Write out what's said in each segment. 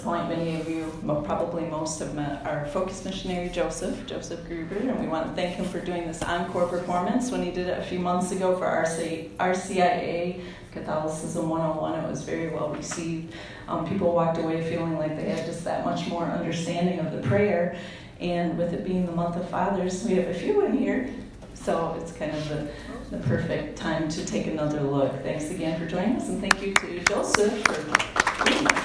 Point, many of you, probably most, have met our focus missionary Joseph Gruber, and we want to thank him for doing this encore performance. When he did it a few months ago for RCIA Catholicism 101, it was very well received. People walked away feeling like they had just that much more understanding of the prayer, and with it being the month of Fathers, we have a few in here, so it's kind of the perfect time to take another look. Thanks again for joining us, and thank you to Joseph for doing this.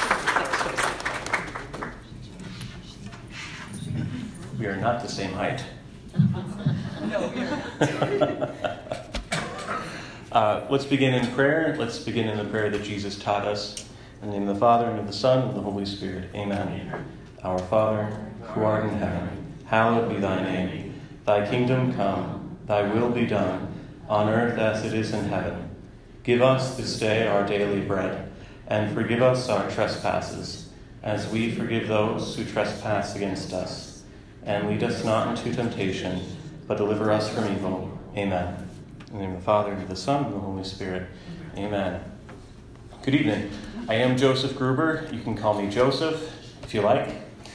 We are not the same height. No, we aren't. Let's begin in prayer. Let's begin in the prayer that Jesus taught us. In the name of the Father, and of the Son, and of the Holy Spirit. Amen. Our Father, who art in heaven, hallowed be thy name. Thy kingdom come, thy will be done, on earth as it is in heaven. Give us this day our daily bread, and forgive us our trespasses, as we forgive those who trespass against us. And lead us not into temptation, but deliver us from evil. Amen. In the name of the Father, and of the Son, and of the Holy Spirit. Amen. Good evening. I am Joseph Gruber. You can call me Joseph, if you like.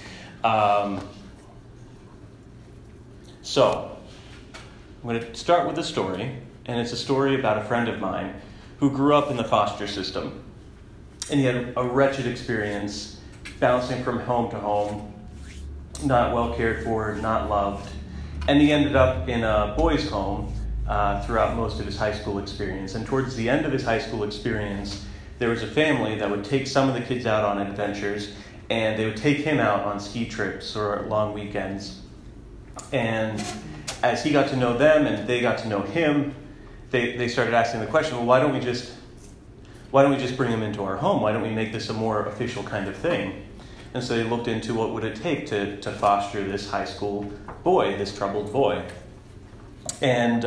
So, I'm going to start with a story, and it's a story about a friend of mine who grew up in the foster system. And he had a wretched experience bouncing from home to home, not well cared for, not loved. And he ended up in a boys' home throughout most of his high school experience. And towards the end of his high school experience, there was a family that would take some of the kids out on adventures, and they would take him out on ski trips or long weekends. And as he got to know them and they got to know him, they started asking the question, well, why don't we just bring him into our home? Why don't we make this a more official kind of thing? And so they looked into what would it take to foster this high school boy, this troubled boy. And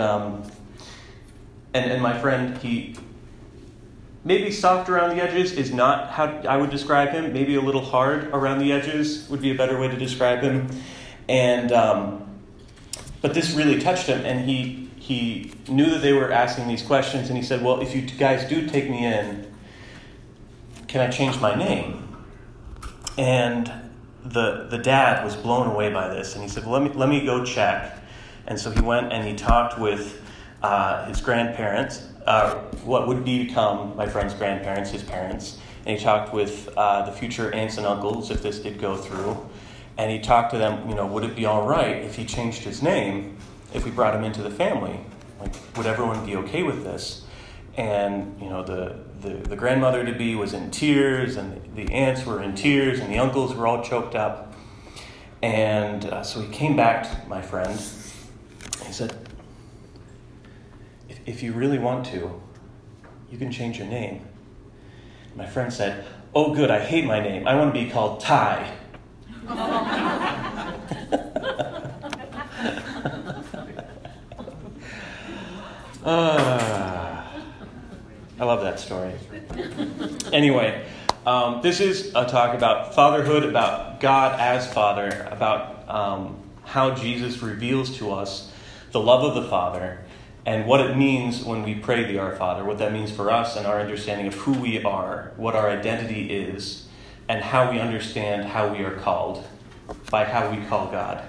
my friend, he maybe soft around the edges is not how I would describe him. Maybe a little hard around the edges would be a better way to describe him. And but this really touched him, and he knew that they were asking these questions, and he said, well, if you guys do take me in, can I change my name? And the dad was blown away by this, and he said, well, let me go check. And so he went and he talked with his grandparents, what would become my friend's grandparents, his parents, and he talked with the future aunts and uncles if this did go through. And he talked to them, would it be all right if he changed his name, if we brought him into the family? Like, would everyone be okay with this? And, the grandmother-to-be was in tears, and the aunts were in tears, and the uncles were all choked up. And so he came back to my friend, and he said, if you really want to, you can change your name. And my friend said, oh, good, I hate my name. I want to be called Ty. I love that story. Anyway, this is a talk about fatherhood, about God as Father, about how Jesus reveals to us the love of the Father and what it means when we pray the Our Father, what that means for us and our understanding of who we are, what our identity is, and how we understand how we are called by how we call God.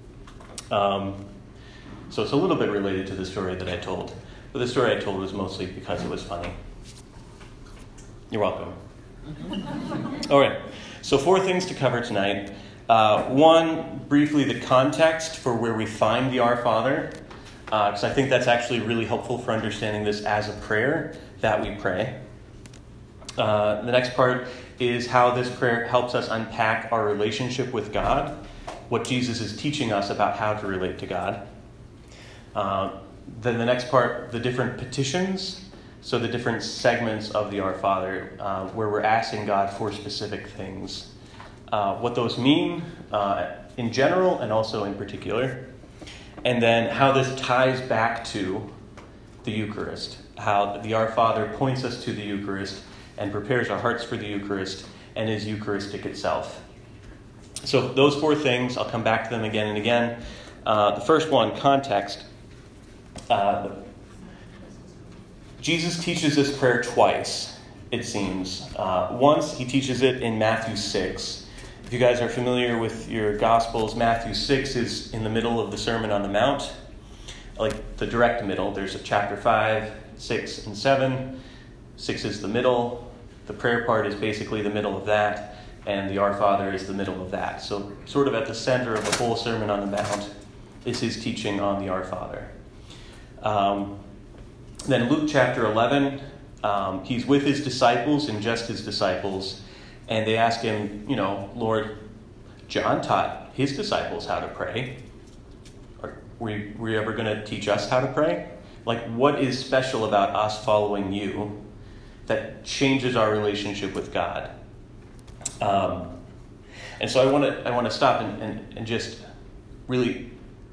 So it's a little bit related to the story that I told. But the story I told was mostly because it was funny. You're welcome. All right. So 4 things to cover tonight. 1, briefly the context for where we find the Our Father, because I think that's actually really helpful for understanding this as a prayer that we pray. The next part is how this prayer helps us unpack our relationship with God, what Jesus is teaching us about how to relate to God. Then the next part, the different petitions, so the different segments of the Our Father, where we're asking God for specific things. What those mean in general and also in particular. And then how this ties back to the Eucharist, how the Our Father points us to the Eucharist and prepares our hearts for the Eucharist and is Eucharistic itself. So those 4 things, I'll come back to them again and again. The first one, context. Jesus teaches this prayer twice it seems. Once he teaches it in Matthew 6. If you guys are familiar with your Gospels, Matthew 6 is in the middle of the Sermon on the Mount, like the direct middle. There's a chapter 5, 6, and 7. 6 is the middle. The prayer part is basically the middle of that, and the Our Father is the middle of that. So sort of at the center of the whole Sermon on the Mount is his teaching on the Our Father. Then Luke chapter 11, he's with his disciples and just his disciples, and they ask him, Lord, John taught his disciples how to pray. Were you ever going to teach us how to pray? Like, what is special about us following you that changes our relationship with God? And so I want to stop and just really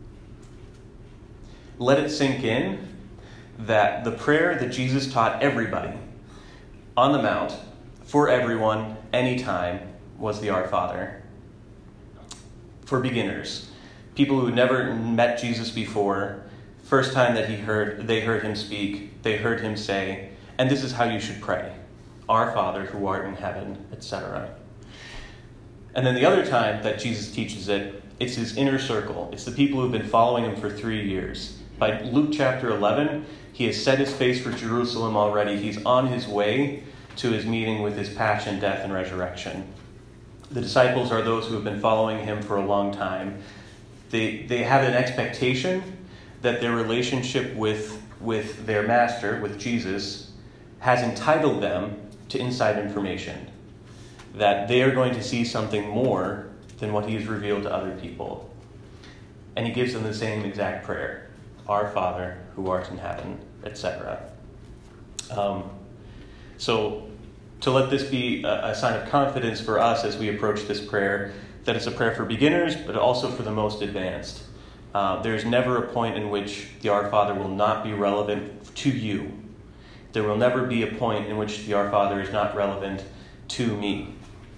let it sink in that the prayer that Jesus taught everybody on the Mount, for everyone, anytime, was the Our Father. For beginners, people who had never met Jesus before, first time that they heard him speak, they heard him say, and this is how you should pray, Our Father who art in heaven, etc. And then the other time that Jesus teaches it, it's his inner circle. It's the people who've been following him for 3 years. By Luke chapter 11, he has set his face for Jerusalem already. He's on his way to his meeting with his passion, death, and resurrection. The disciples are those who have been following him for a long time. They have an expectation that their relationship with their master, with Jesus, has entitled them to inside information. That they are going to see something more than what he has revealed to other people. And he gives them the same exact prayer. Our Father, who art in heaven, etc. So to let this be a sign of confidence for us as we approach this prayer, that it's a prayer for beginners, but also for the most advanced. There's never a point in which the Our Father will not be relevant to you. There will never be a point in which the Our Father is not relevant to me.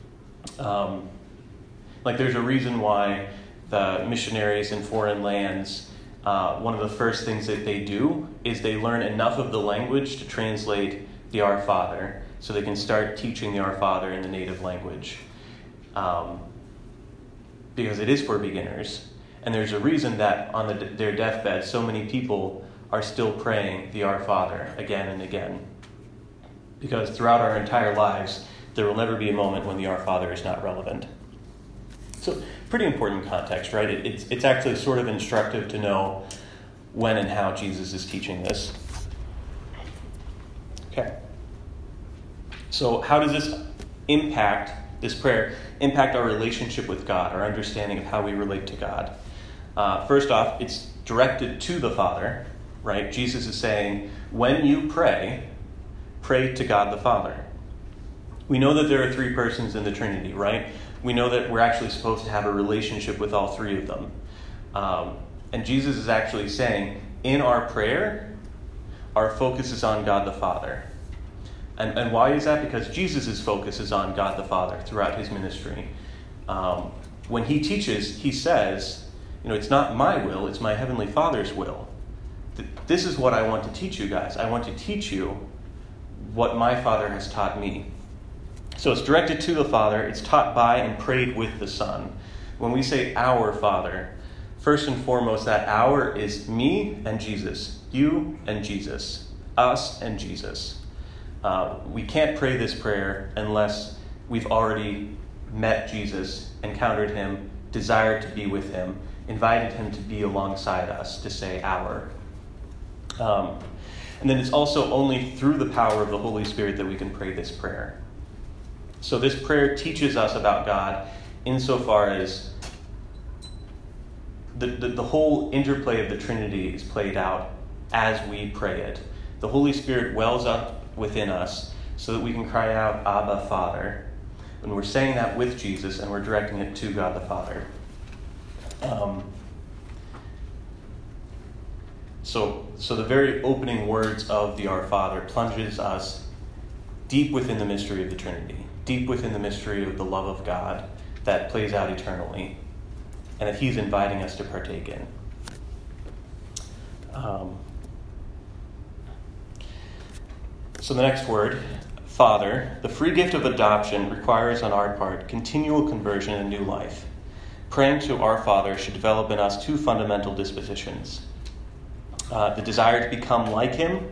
There's a reason why the missionaries in foreign lands, one of the first things that they do is they learn enough of the language to translate the Our Father, so they can start teaching the Our Father in the native language. Because it is for beginners. And there's a reason that on their deathbed, so many people are still praying the Our Father again and again. Because throughout our entire lives, there will never be a moment when the Our Father is not relevant. So, pretty important context, right? It's actually sort of instructive to know when and how Jesus is teaching this. Okay. So, how does this prayer impact our relationship with God, our understanding of how we relate to God? First off, it's directed to the Father, right? Jesus is saying, when you pray to God the Father. We know that there are 3 persons in the Trinity, right? We know that we're actually supposed to have a relationship with all 3 of them. And Jesus is actually saying, in our prayer, our focus is on God the Father. And why is that? Because Jesus' focus is on God the Father throughout his ministry. When he teaches, he says, it's not my will, it's my heavenly Father's will. This is what I want to teach you guys. I want to teach you what my Father has taught me. So it's directed to the Father, it's taught by and prayed with the Son. When we say our Father, first and foremost, that our is me and Jesus, you and Jesus, us and Jesus. We can't pray this prayer unless we've already met Jesus, encountered him, desired to be with him, invited him to be alongside us, to say our. And then it's also only through the power of the Holy Spirit that we can pray this prayer. So this prayer teaches us about God insofar as the whole interplay of the Trinity is played out as we pray it. The Holy Spirit wells up within us so that we can cry out, Abba, Father. And we're saying that with Jesus, and we're directing it to God the Father. So the very opening words of the Our Father plunges us deep within the mystery of the Trinity, deep within the mystery of the love of God that plays out eternally, and that he's inviting us to partake in. So the next word, Father, the free gift of adoption requires on our part continual conversion and new life. Praying to our Father should develop in us two fundamental dispositions. The desire to become like him.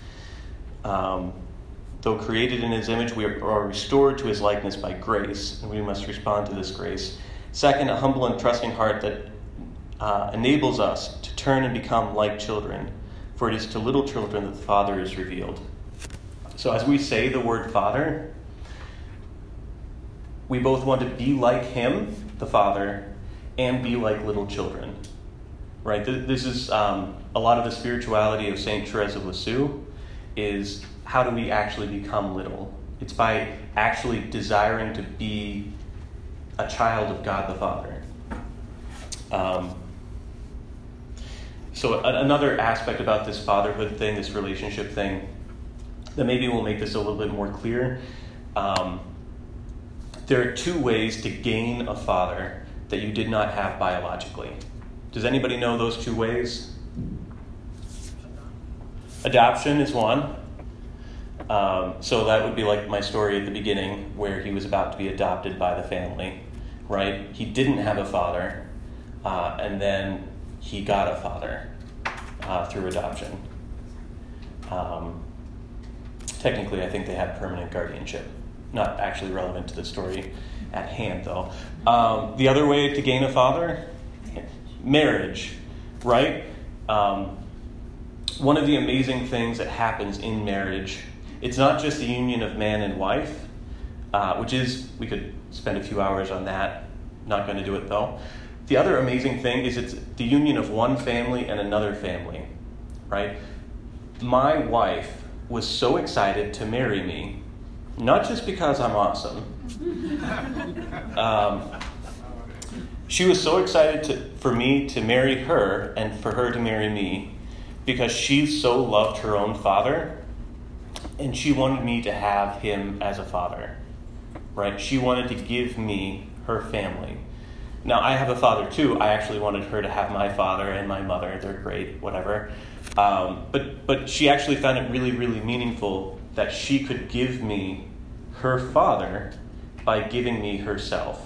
Though created in his image, we are restored to his likeness by grace, and we must respond to this grace. Second, a humble and trusting heart that enables us to turn and become like children, for it is to little children that the Father is revealed. So as we say the word Father, we both want to be like him, the Father, and be like little children. Right? This is a lot of the spirituality of St. Therese of Lisieux is how do we actually become little? It's by actually desiring to be a child of God the Father. So another aspect about this fatherhood thing, this relationship thing, that maybe will make this a little bit more clear. There are two ways to gain a father that you did not have biologically. Does anybody know those two ways? Adoption is one. So that would be like my story at the beginning where he was about to be adopted by the family, right? He didn't have a father, and then he got a father through adoption. Technically, I think they had permanent guardianship. Not actually relevant to the story at hand, though. The other way to gain a father? Marriage, right? One of the amazing things that happens in marriage, it's not just the union of man and wife, which is, we could spend a few hours on that. Not going to do it, though. The other amazing thing is it's the union of one family and another family, right? My wife was so excited to marry me, not just because I'm awesome. She was so excited for me to marry her and for her to marry me because she so loved her own father and she wanted me to have him as a father, right? She wanted to give me her family. Now, I have a father too. I actually wanted her to have my father and my mother. They're great, whatever. But she actually found it really, really meaningful that she could give me her father by giving me herself.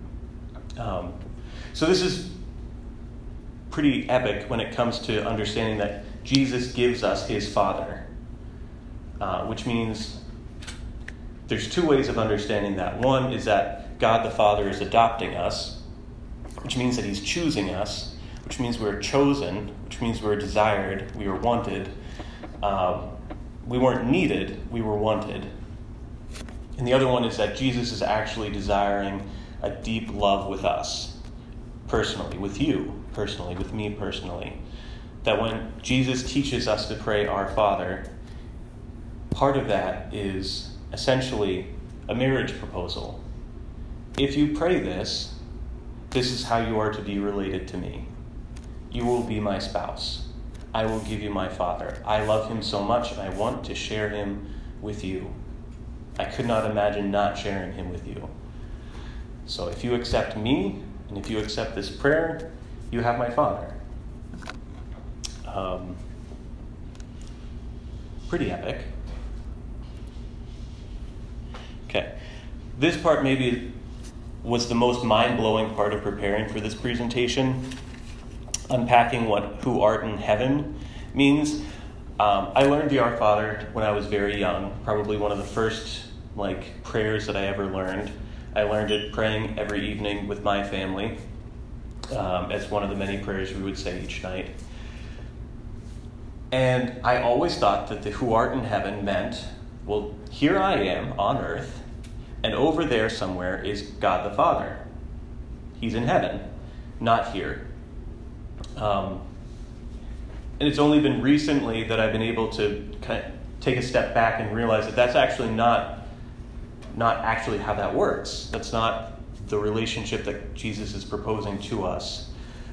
So this is pretty epic when it comes to understanding that Jesus gives us his Father, which means there's two ways of understanding that. One is that God the Father is adopting us, which means that he's choosing us, which means we're chosen, which means we're desired, we were wanted. We weren't needed, we were wanted. And the other one is that Jesus is actually desiring a deep love with us, personally, with you personally, with me personally. That when Jesus teaches us to pray our Father, part of that is essentially a marriage proposal. If you pray this is how you are to be related to me. You will be my spouse. I will give you my Father. I love him so much and I want to share him with you. I could not imagine not sharing him with you. So if you accept me, and if you accept this prayer, you have my Father. Pretty epic. Okay. This part maybe was the most mind-blowing part of preparing for this presentation, unpacking what "who art in heaven" means. I learned the Our Father when I was very young, probably one of the first prayers that I ever learned. I learned it praying every evening with my family as one of the many prayers we would say each night. And I always thought that the "who art in heaven" meant, well, here I am on earth, and over there somewhere is God the Father. He's in heaven, not here. And it's only been recently that I've been able to kind of take a step back and realize that that's actually not actually how that works. That's not the relationship that Jesus is proposing to us.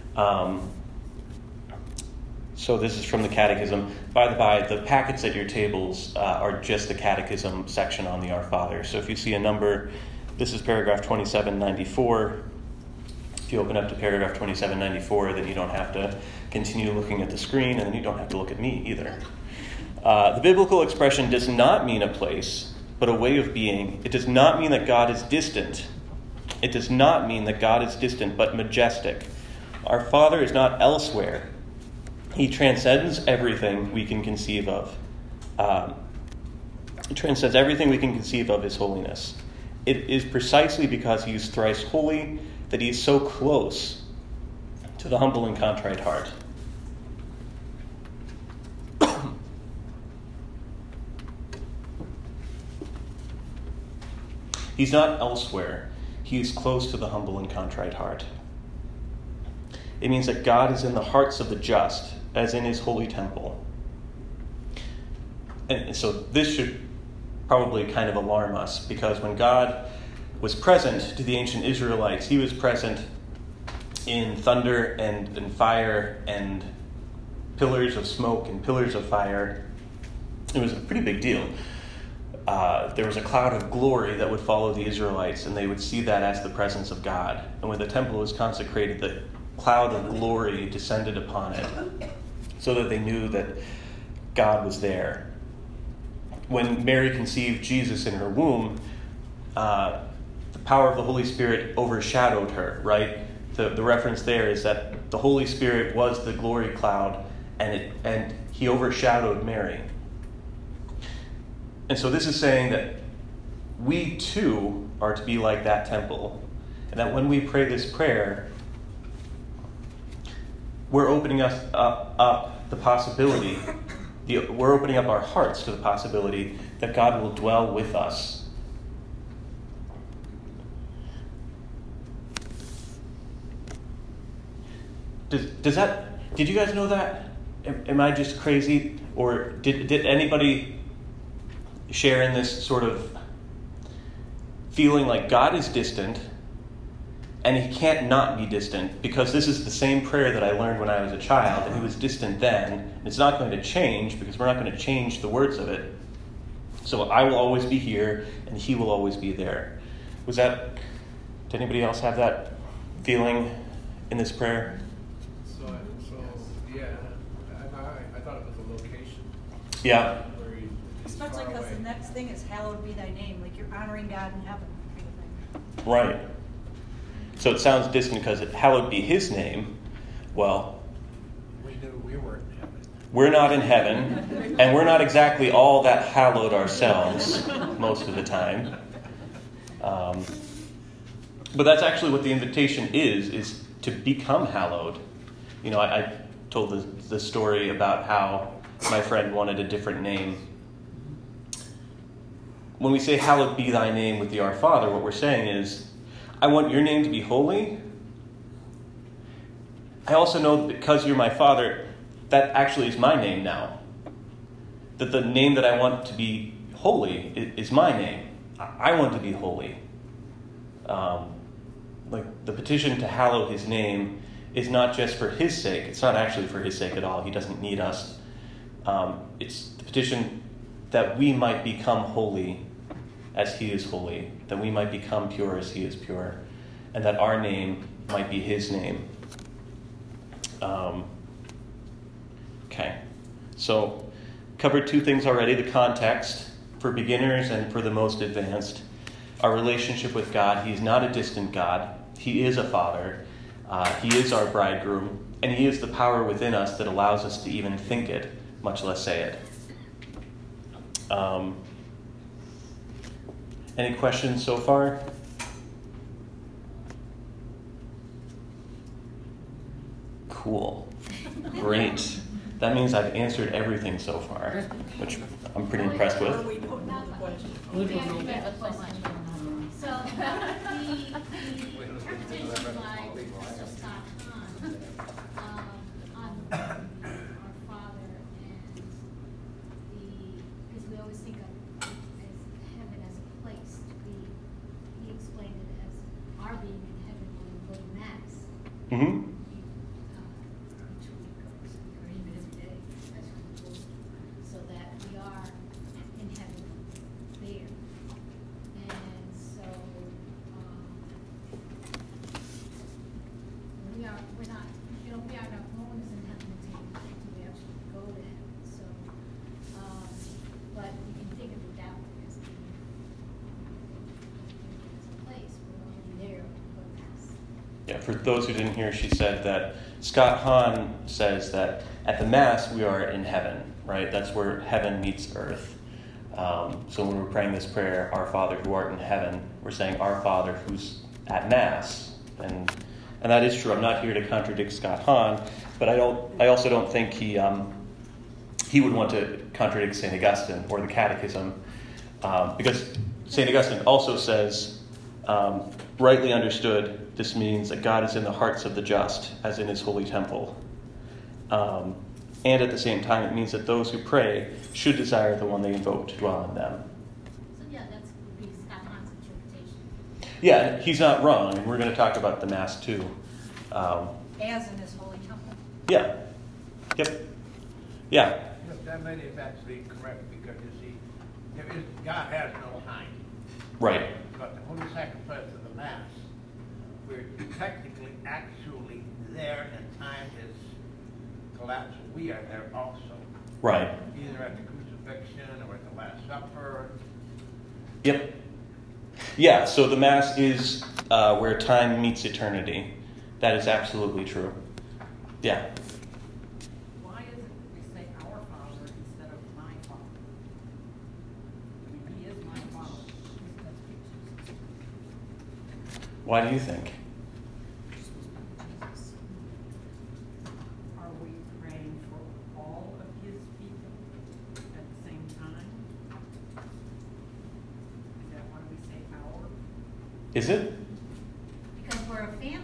So this is from the Catechism. By the by, the packets at your tables are just the Catechism section on the Our Father. So if you see a number, this is paragraph 2794. If you open up to paragraph 2794, then you don't have to continue looking at the screen, and then you don't have to look at me either. The biblical expression does not mean a place, but a way of being. It does not mean that God is distant. It does not mean that God is distant, but majestic. Our Father is not elsewhere. He transcends everything we can conceive of. He transcends everything we can conceive of His holiness. It is precisely because He is thrice holy that He is so close to the humble and contrite heart. He's not elsewhere. He is close to the humble and contrite heart. It means that God is in the hearts of the just, as in His holy temple. And so this should probably kind of alarm us, because when God was present to the ancient Israelites, He was present in thunder and fire and pillars of smoke and pillars of fire. It was a pretty big deal. There was a cloud of glory that would follow the Israelites, and they would see that as the presence of God. And when the temple was consecrated, the cloud of glory descended upon it so that they knew that God was there. When Mary conceived Jesus in her womb, the power of the Holy Spirit overshadowed her, right? The reference there is that the Holy Spirit was the glory cloud, and He overshadowed Mary. And so this is saying that we too are to be like that temple, and that when we pray this prayer, we're opening us up the possibility, we're opening up our hearts to the possibility that God will dwell with us. Did you guys know that? Am I just crazy? Or did anybody share in this sort of feeling like God is distant, and He can't not be distant, because this is the same prayer that I learned when I was a child, and He was distant then, and it's not going to change because we're not going to change the words of it. So I will always be here, and He will always be there. Did anybody else have that feeling in this prayer? So yeah, I thought it was a location. Yeah. Especially because the next thing is hallowed be thy name, like you're honoring God in heaven. Right. So it sounds distant because hallowed be His name. Well, We knew we weren't in heaven. we're not in heaven, and we're not exactly all that hallowed ourselves most of the time. But that's actually what the invitation is to become hallowed. You know, I told the story about how my friend wanted a different name. When we say, hallowed be thy name with the Our Father, what we're saying is, I want your name to be holy. I also know that because you're my Father, that actually is my name now. That the name that I want to be holy is my name. I want to be holy. Like the petition to hallow His name is not just for His sake. It's not actually for His sake at all. He doesn't need us. It's the petition that we might become holy as He is holy, that we might become pure as He is pure, and that our name might be His name. Okay, so covered two things already: the context for beginners and for the most advanced. Our relationship with God. He's not a distant God. He is a Father. He is our bridegroom, and He is the power within us that allows us to even think it, much less say it. Any questions so far? Cool. Great. That means I've answered everything so far, which I'm pretty impressed with. We don't know the question. So the interpretation by Scott Hahn on our Father and because we always think of as heaven as a place to be. He explained it as our being in heaven when we go to Mass. Mm-hmm. So that we are in heaven there. And so we're not, no one is in heaven until we actually go to heaven. So, but you can think of it that way as being for those who didn't hear, she said that Scott Hahn says that at the Mass we are in heaven, right? That's where heaven meets earth. So when we're praying this prayer, Our Father who art in heaven, we're saying Our Father who's at Mass. And that is true. I'm not here to contradict Scott Hahn, but I also don't think he would want to contradict St. Augustine or the Catechism, because St. Augustine also says, rightly understood, this means that God is in the hearts of the just, as in his holy temple. And at the same time, it means that those who pray should desire the one they invoke to dwell in them. So yeah, that would be Scott Hahn's interpretation. Yeah, he's not wrong, and we're going to talk about the Mass too. As in his holy temple. Yeah. Yep. Yeah. That may is actually correct, because you see, God has no time. Right. But the Holy Sacrifice of the Mass, we're technically, actually there, and time is collapsed. We are there also. Right. Either at the crucifixion or at the Last Supper. Yep. Yeah, so the Mass is where time meets eternity. That is absolutely true. Yeah. Why is it that we say our Father instead of my Father? I mean, he is my Father. Why do you think? Are we praying for all of his people at the same time? Is that why we say our? Is it? Because we're a family.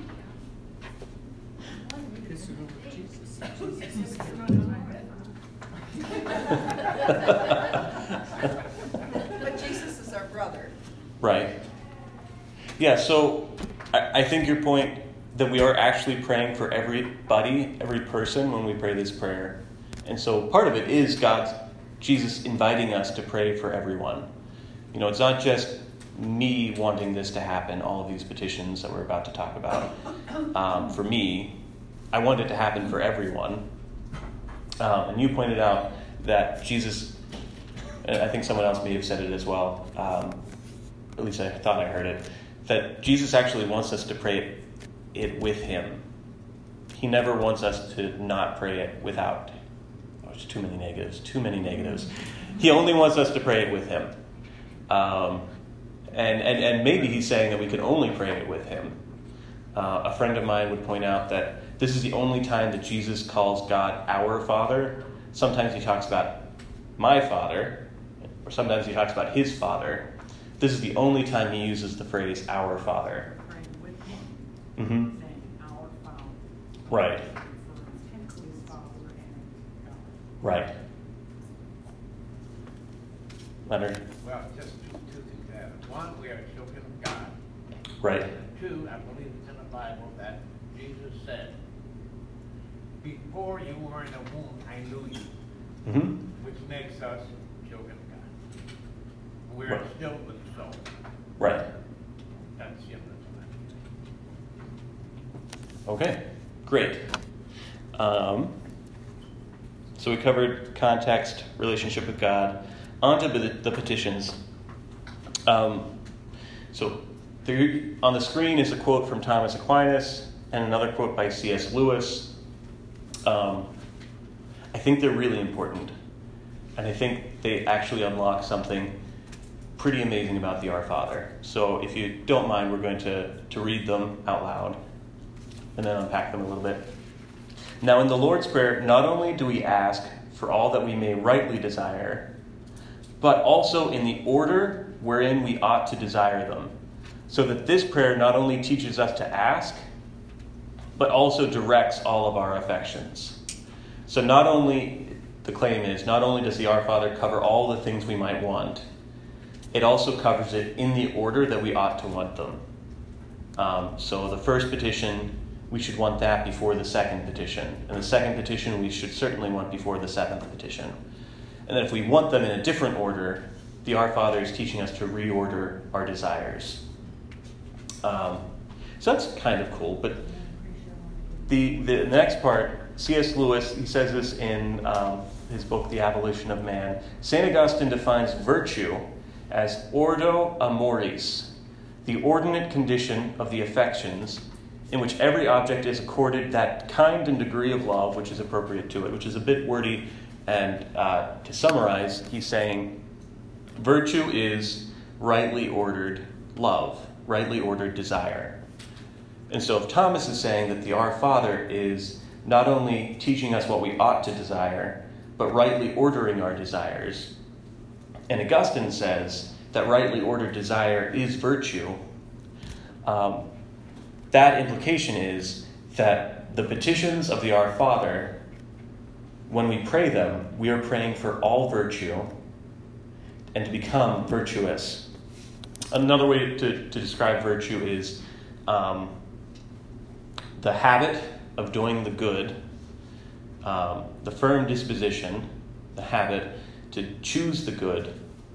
But Jesus is our brother. Right. Yeah, so I think your point that we are actually praying for everybody, every person when we pray this prayer. And so part of it is Jesus inviting us to pray for everyone. You know, it's not just me wanting this to happen, all of these petitions that we're about to talk about. For me, I want it to happen for everyone. And you pointed out that Jesus, and I think someone else may have said it as well, at least I thought I heard it, that Jesus actually wants us to pray it with him. He never wants us to not pray it without. Oh, it's too many negatives. He only wants us to pray it with him. And maybe he's saying that we can only pray it with him. A friend of mine would point out that this is the only time that Jesus calls God our Father. Sometimes he talks about my Father, or sometimes he talks about his Father. This is the only time he uses the phrase our Father. Praying with him, Mm-hmm. saying our Father. Right. Refers him to his Father and God. Right. Leonard? Well, just two things there. One, we are children of God. Right. And two, I believe it's in the Bible that Jesus said, before you were in the womb, I knew you, Mm-hmm. which makes us children of God. We're Right. still with the soul. Right. That's the difference. Okay, great. So we covered context, relationship with God. On to the petitions. So there, on the screen is a quote from Thomas Aquinas and another quote by C.S. Lewis. I think they're really important. And I think they actually unlock something pretty amazing about the Our Father. So if you don't mind, we're going to read them out loud and then unpack them a little bit. Now, in the Lord's Prayer, not only do we ask for all that we may rightly desire, but also in the order wherein we ought to desire them, so that this prayer not only teaches us to ask, but also directs all of our affections. So not only, the claim is, not only does the Our Father cover all the things we might want, it also covers it in the order that we ought to want them. So the first petition, we should want that before the second petition. And the second petition, we should certainly want before the seventh petition. And then if we want them in a different order, the Our Father is teaching us to reorder our desires. So that's kind of cool. But the next part, C.S. Lewis, he says this in his book, The Abolition of Man. St. Augustine defines virtue as ordo amoris, the ordinate condition of the affections, in which every object is accorded that kind and degree of love which is appropriate to it, which is a bit wordy. And to summarize, he's saying virtue is rightly ordered love, rightly ordered desire. And so if Thomas is saying that the Our Father is not only teaching us what we ought to desire, but rightly ordering our desires, and Augustine says that rightly ordered desire is virtue, that implication is that the petitions of the Our Father, when we pray them, we are praying for all virtue and to become virtuous. Another way to describe virtue is the habit of doing the good, the firm disposition, the habit to choose the good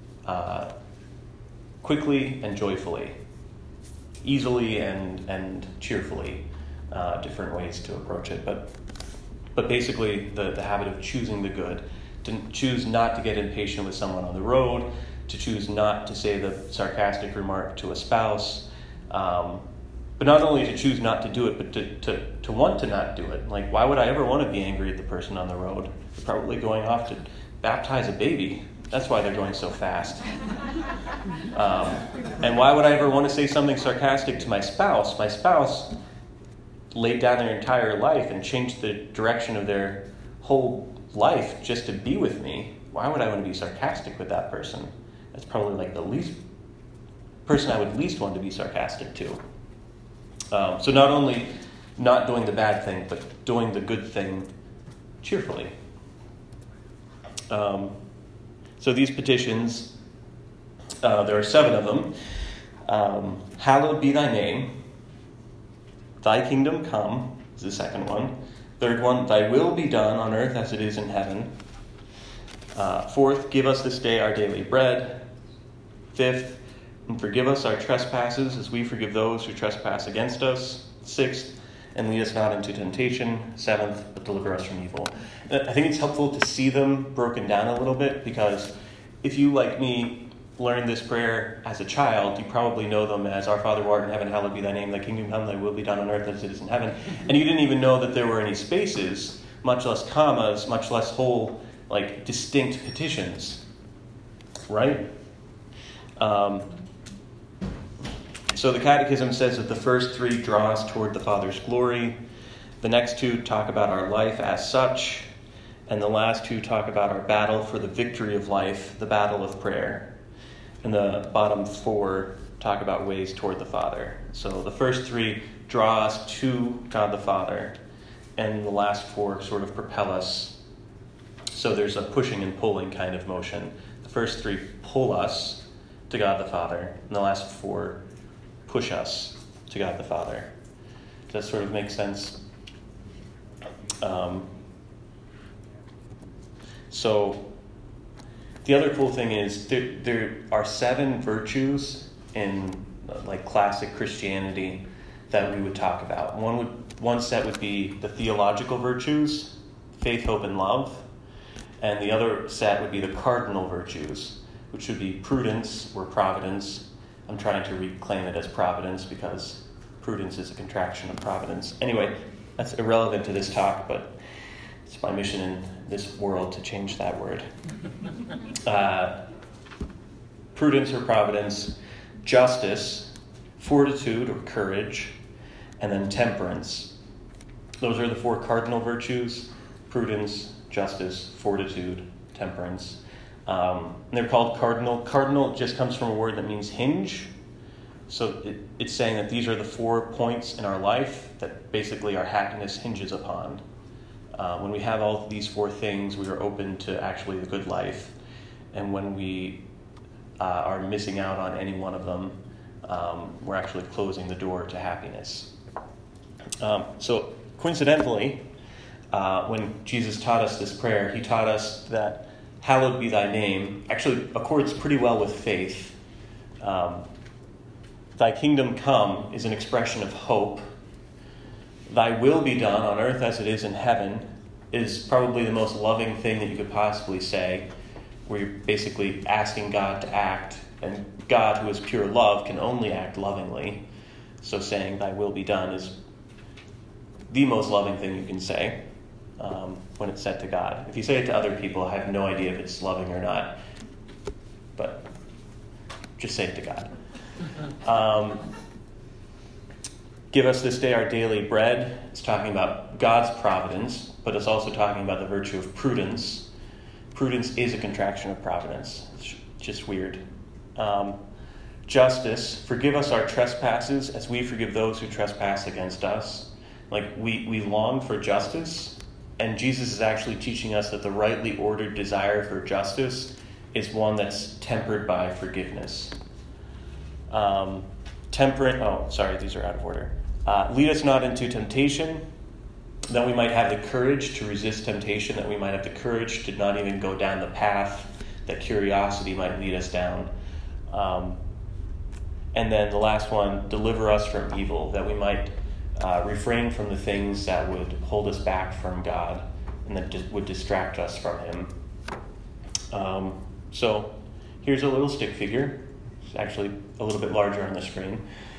quickly and joyfully, easily and cheerfully, different ways to approach it. But basically the habit of choosing the good, to choose not to get impatient with someone on the road, to choose not to say the sarcastic remark to a spouse, but not only to choose not to do it, but to want to not do it. Like, why would I ever want to be angry at the person on the road? They're probably going off to baptize a baby. That's why they're going so fast. And why would I ever want to say something sarcastic to my spouse? My spouse laid down their entire life and changed the direction of their whole life just to be with me. Why would I want to be sarcastic with that person? That's probably like the least person I would least want to be sarcastic to. So not only not doing the bad thing, but doing the good thing cheerfully. So these petitions, there are 7 of them. Hallowed be thy name. Thy kingdom come is the second one. Third one, thy will be done on earth as it is in heaven. Fourth, give us this day our daily bread. Fifth, and forgive us our trespasses as we forgive those who trespass against us. Sixth, and lead us not into temptation. Seventh, but deliver us from evil. I think it's helpful to see them broken down a little bit, because if you, like me, learned this prayer as a child, you probably know them as Our Father who art in heaven, hallowed be thy name, thy kingdom come, thy will be done on earth as it is in heaven. And you didn't even know that there were any spaces, much less commas, much less whole, like, distinct petitions. Right? So the Catechism says that the first 3 draw us toward the Father's glory. The next 2 talk about our life as such. And the last 2 talk about our battle for the victory of life, the battle of prayer. And the bottom 4 talk about ways toward the Father. So the first 3 draw us to God the Father, and the last 4 sort of propel us. So there's a pushing and pulling kind of motion. The first 3 pull us to God the Father, and the last 4 push us to God the Father. Does that sort of make sense? So the other cool thing is there are 7 virtues in like classic Christianity that we would talk about. One set would be the theological virtues, faith, hope, and love. And the other set would be the cardinal virtues, which would be prudence or providence. I'm trying to reclaim it as providence because prudence is a contraction of providence. Anyway, that's irrelevant to this talk, but it's my mission in this world to change that word. Prudence or providence, justice, fortitude or courage, and then temperance. Those are the 4 cardinal virtues: prudence, justice, fortitude, temperance. They're called cardinal. Cardinal just comes from a word that means hinge. So it's saying that these are the 4 points in our life that basically our happiness hinges upon. When we have all these 4 things, we are open to actually the good life. And when we are missing out on any one of them, we're actually closing the door to happiness. So coincidentally, when Jesus taught us this prayer, he taught us that hallowed be thy name actually accords pretty well with faith. Thy kingdom come is an expression of hope. Thy will be done on earth as it is in heaven is probably the most loving thing that you could possibly say, where you're basically asking God to act, and God, who is pure love, can only act lovingly. So saying thy will be done is the most loving thing you can say when it's said to God. If you say it to other people, I have no idea if it's loving or not, but just say it to God. Give us this day our daily bread. It's talking about God's providence, but it's also talking about the virtue of prudence. Prudence is a contraction of providence. It's just weird. Justice. Forgive us our trespasses as we forgive those who trespass against us. Like, we long for justice, and Jesus is actually teaching us that the rightly ordered desire for justice is one that's tempered by forgiveness. These are out of order. Lead us not into temptation, that we might have the courage to resist temptation, that we might have the courage to not even go down the path that curiosity might lead us down. And then the last one, deliver us from evil, that we might refrain from the things that would hold us back from God and that would distract us from him. So here's a little stick figure. It's actually a little bit larger on the screen.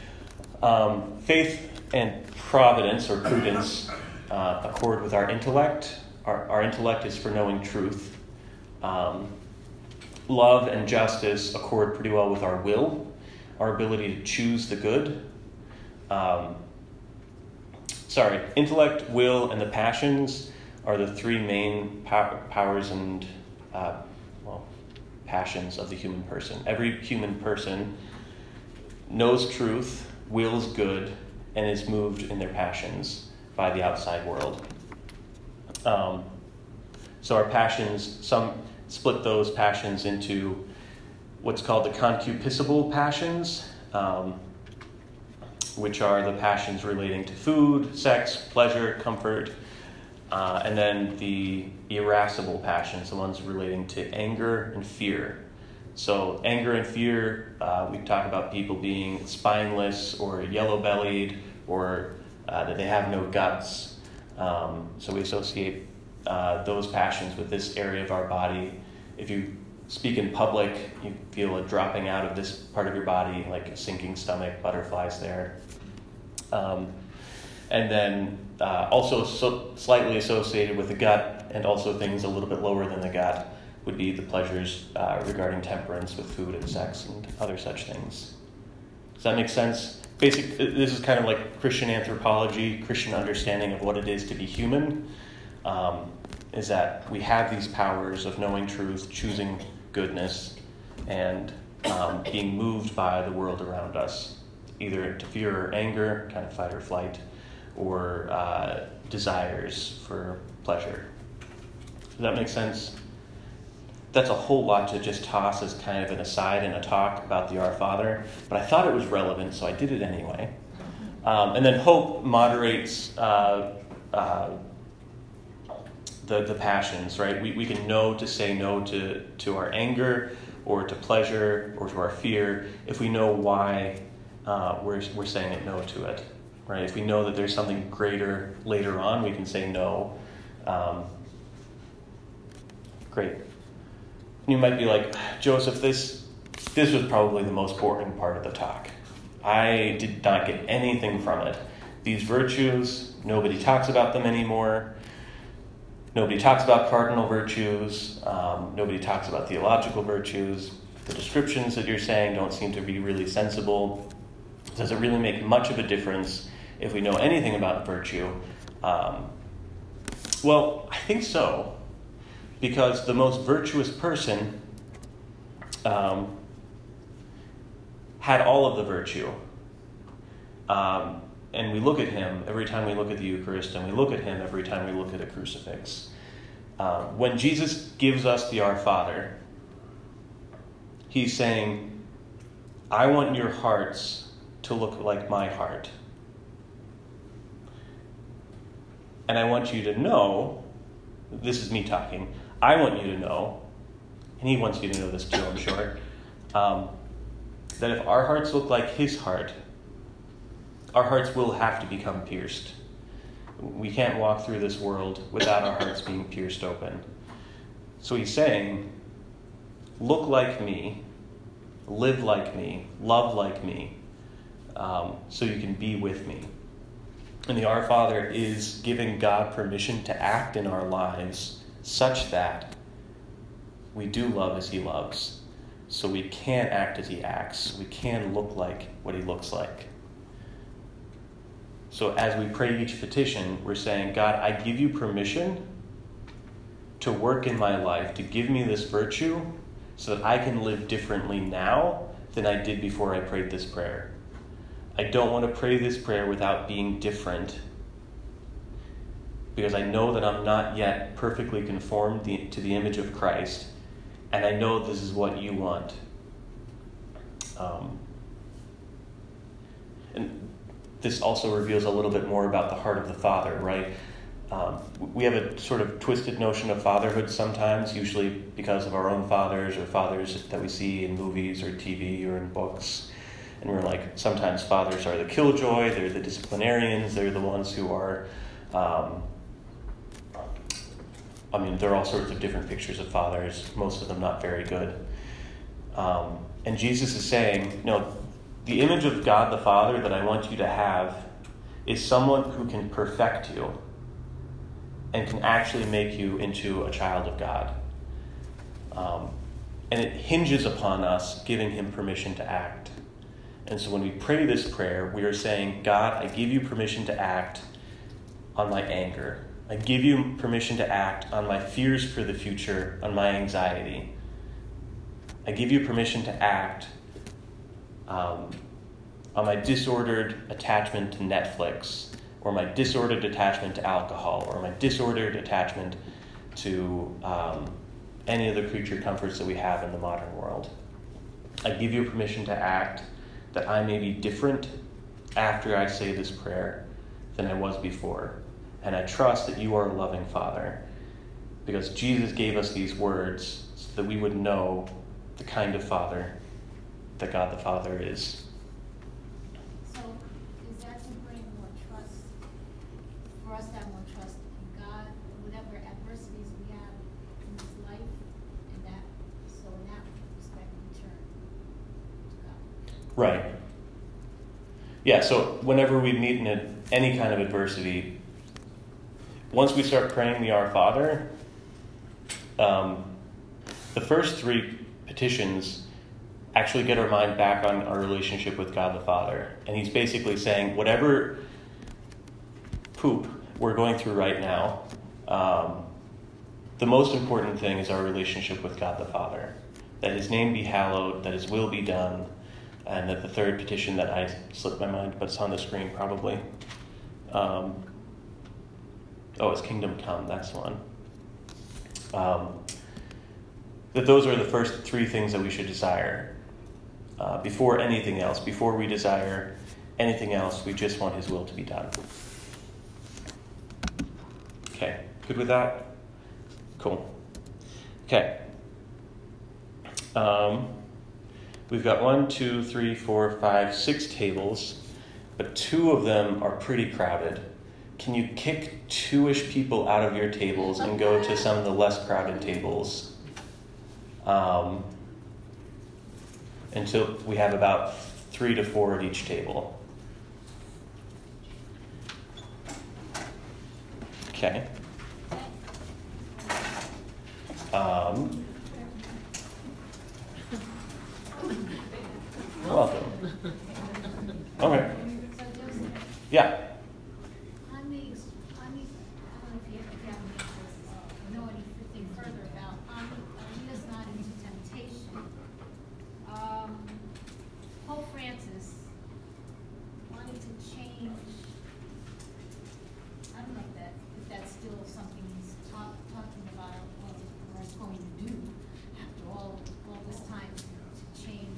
Faith and providence, or prudence, accord with our intellect. Our intellect is for knowing truth. Love and justice accord pretty well with our will, our ability to choose the good. Intellect, will, and the passions are the three main powers and passions of the human person. Every human person knows truth, wills good, and is moved in their passions by the outside world. So our passions, some split those passions into what's called the concupiscible passions, which are the passions relating to food, sex, pleasure, comfort, and then the irascible passions, the ones relating to anger and fear. So anger and fear, we talk about people being spineless or yellow-bellied, or that they have no guts. So we associate those passions with this area of our body. If you speak in public, you feel a dropping out of this part of your body, like a sinking stomach, butterflies there. And then also slightly associated with the gut, and also things a little bit lower than the gut, would be the pleasures regarding temperance with food and sex and other such things. Does that make sense? This is kind of like Christian anthropology, Christian understanding of what it is to be human, is that we have these powers of knowing truth, choosing goodness, and being moved by the world around us, either to fear or anger, kind of fight or flight, or desires for pleasure. Does that make sense? That's a whole lot to just toss as kind of an aside in a talk about the Our Father, but I thought it was relevant, so I did it anyway. And then hope moderates the passions, right? We can know to say no to our anger or to pleasure or to our fear if we know why we're saying no to it, right? If we know that there's something greater later on, we can say no. Great. You might be like, Joseph, this was probably the most boring part of the talk. I did not get anything from it. These virtues, nobody talks about them anymore. Nobody talks about cardinal virtues. Nobody talks about theological virtues. The descriptions that you're saying don't seem to be really sensible. Does it really make much of a difference if we know anything about virtue? Well, I think so. Because the most virtuous person had all of the virtue. And we look at him every time we look at the Eucharist, and we look at him every time we look at a crucifix. When Jesus gives us the Our Father, he's saying, I want your hearts to look like my heart. And I want you to know, this is me talking, I want you to know, and he wants you to know this too, I'm sure, that if our hearts look like his heart, our hearts will have to become pierced. We can't walk through this world without our hearts being pierced open. So he's saying, look like me, live like me, love like me, so you can be with me. And the Our Father is giving God permission to act in our lives such that we do love as he loves. So we can act as he acts. We can look like what he looks like. So as we pray each petition, we're saying, God, I give you permission to work in my life, to give me this virtue so that I can live differently now than I did before I prayed this prayer. I don't want to pray this prayer without being different, because I know that I'm not yet perfectly conformed to the image of Christ, and I know this is what you want. And this also reveals a little bit more about the heart of the Father, right? We have a sort of twisted notion of fatherhood sometimes, usually because of our own fathers or fathers that we see in movies or TV or in books. And we're like, sometimes fathers are the killjoy, they're the disciplinarians, they're the ones who are, there are all sorts of different pictures of fathers, most of them not very good. And Jesus is saying, no, the image of God the Father that I want you to have is someone who can perfect you and can actually make you into a child of God. And it hinges upon us giving him permission to act. And so when we pray this prayer, we are saying, God, I give you permission to act on my anger. I give you permission to act on my fears for the future, on my anxiety. I give you permission to act on my disordered attachment to Netflix, or my disordered attachment to alcohol, or my disordered attachment to any of the creature comforts that we have in the modern world. I give you permission to act that I may be different after I say this prayer than I was before. And I trust that you are a loving Father, because Jesus gave us these words so that we would know the kind of Father that God the Father is. So is that to bring more trust, for us to have more trust in God, whatever adversities we have in this life, and that, so in that respect we turn to God? Right. Yeah, so whenever we meet in any kind of adversity, once we start praying the Our Father, the first three petitions actually get our mind back on our relationship with God the Father. And he's basically saying, whatever poop we're going through right now, the most important thing is our relationship with God the Father. That his name be hallowed, that his will be done, and that the third petition that I slipped my mind, but it's on the screen probably. His kingdom come, that's the one. That those are the first three things that we should desire. Before anything else, before we desire anything else, we just want his will to be done. Okay, good with that? Cool. Okay. We've got 1, 2, 3, 4, 5, 6 tables, but 2 of them are pretty crowded. Can you kick 2-ish people out of your tables and go to some of the less crowded tables? Until we have about 3 to 4 at each table. Okay. Welcome. Okay. So Joseph, Yeah. I don't know if you have know anything further about, lead us not into temptation. Pope Francis wanted to change, I don't know if that's still something he's talking about or is going to do after all this time to change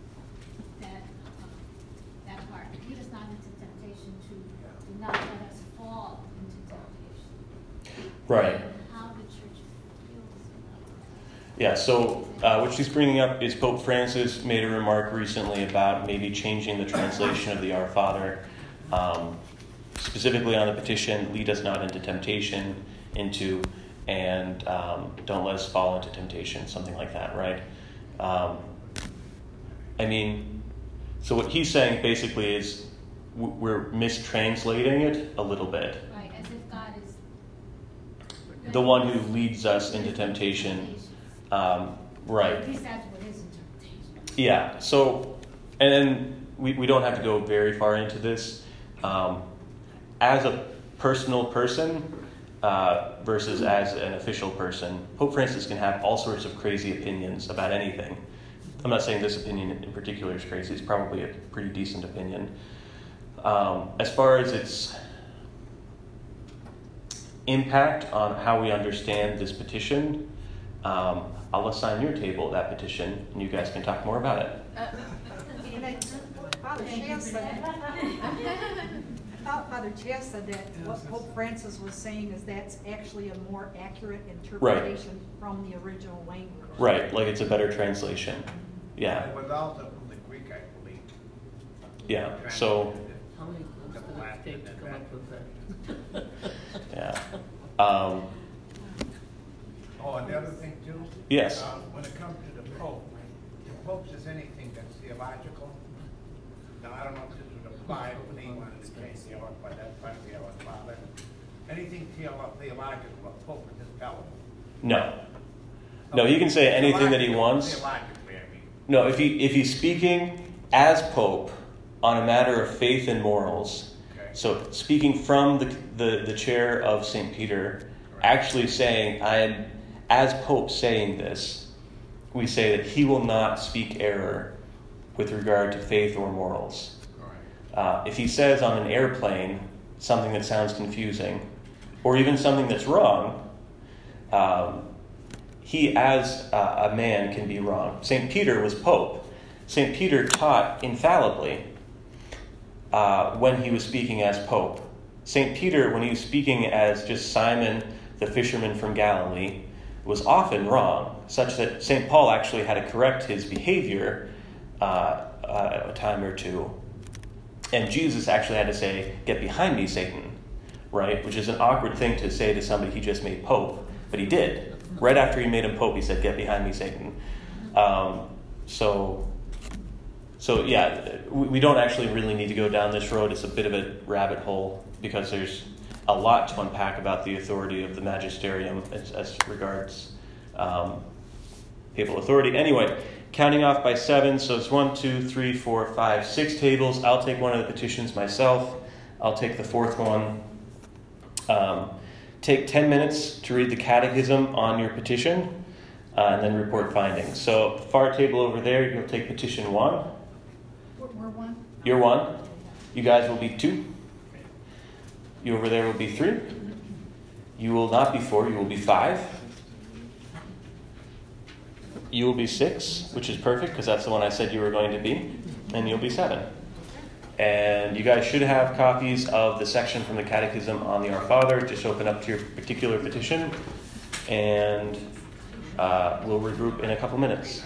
that part. Lead us not into temptation, to do not let us fall into temptation. Right. And how the church feels about that. Yeah, so what she's bringing up is Pope Francis made a remark recently about maybe changing the translation of the Our Father, specifically on the petition, lead us not into temptation, and don't let us fall into temptation, something like that, right? So what he's saying basically is we're mistranslating it a little bit. Right, as if God is The one who leads us into temptation. Right. At least that's what his interpretation. Yeah. So, and then we don't have to go very far into this. As a personal person versus as an official person, Pope Francis can have all sorts of crazy opinions about anything. I'm not saying this opinion in particular is crazy. It's probably a pretty decent opinion. As far as its impact on how we understand this petition, I'll assign your table that petition, and you guys can talk more about it. Father Chas said that what Pope Francis was saying is that's actually a more accurate interpretation from the original language. Right, like it's a better translation. Yeah. It was also from the Greek, I believe. Yeah. So. How many clothes did it take to come up with that? Yeah. Oh, and the other thing too? Yes. When it comes to the Pope says anything that's theological. Now, I don't know if this would apply when he wanted to change the order, but that's part of the Our Father. Anything theological, a Pope is infallible. No. No, he can say anything that he wants. Theologically, I mean. No, if he's speaking as Pope on a matter of faith and morals, Okay. so speaking from the chair of St. Peter, actually saying, I am, as Pope saying this, we say that he will not speak error with regard to faith or morals. If he says on an airplane something that sounds confusing, or even something that's wrong, he as a man can be wrong. St. Peter was Pope. St. Peter taught infallibly when he was speaking as Pope. St. Peter, when he was speaking as just Simon, the fisherman from Galilee, was often wrong, such that St. Paul actually had to correct his behavior a time or two. And Jesus actually had to say, "Get behind me, Satan," right? Which is an awkward thing to say to somebody he just made Pope, but he did. Right after he made him Pope, he said, "Get behind me, Satan." So yeah, we don't actually really need to go down this road. It's a bit of a rabbit hole because there's a lot to unpack about the authority of the magisterium as regards papal authority. Anyway, counting off by 7, so it's 1, 2, 3, 4, 5, 6 tables. I'll take one of the petitions myself. I'll take the fourth one. Take 10 minutes to read the catechism on your petition, and then report findings. So, far table over there, you'll take petition 1. We're one. You're 1. You guys will be 2. You over there will be 3. You will not be 4, you will be 5. You will be 6, which is perfect because that's the one I said you were going to be. And you'll be 7. And you guys should have copies of the section from the Catechism on the Our Father. Just open up to your particular petition, and we'll regroup in a couple minutes.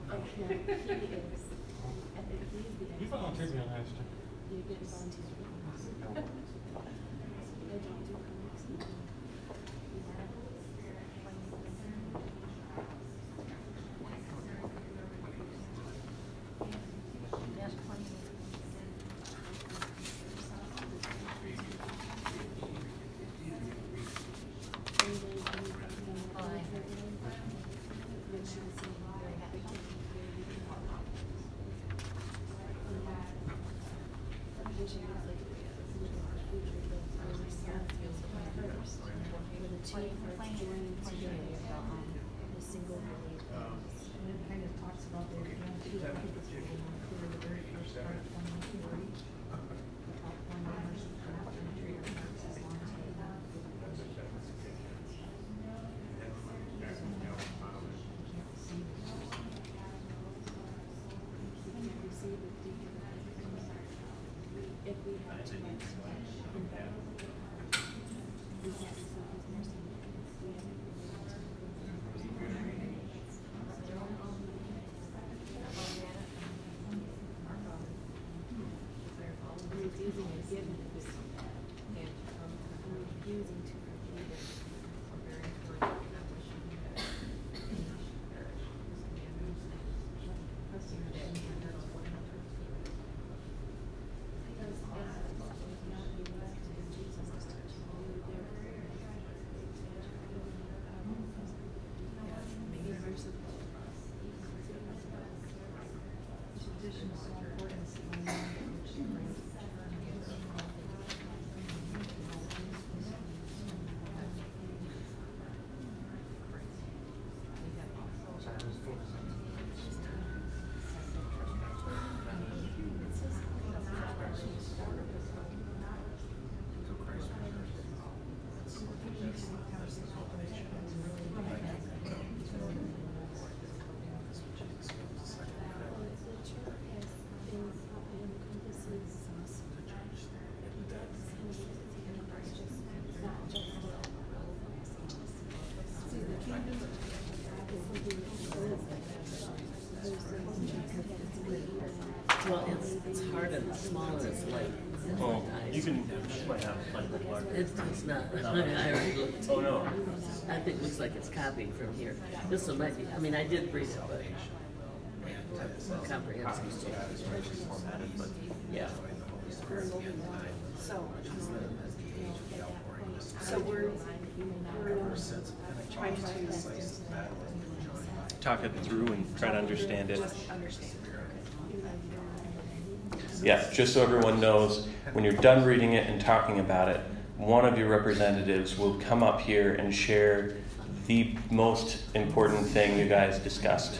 You volunteered me last time. Well, it's hard and smaller, it's light. Oh, you can, might have like larger. It's not, I already looked. Oh, no. I think it looks like it's copied from here. This one might be, I mean, I did read it, but comprehensive. Formatted, but Yeah. So we're trying to talk it through and try to understand it. just understand. Yeah, just so everyone knows, when you're done reading it and talking about it, one of your representatives will come up here and share the most important thing you guys discussed.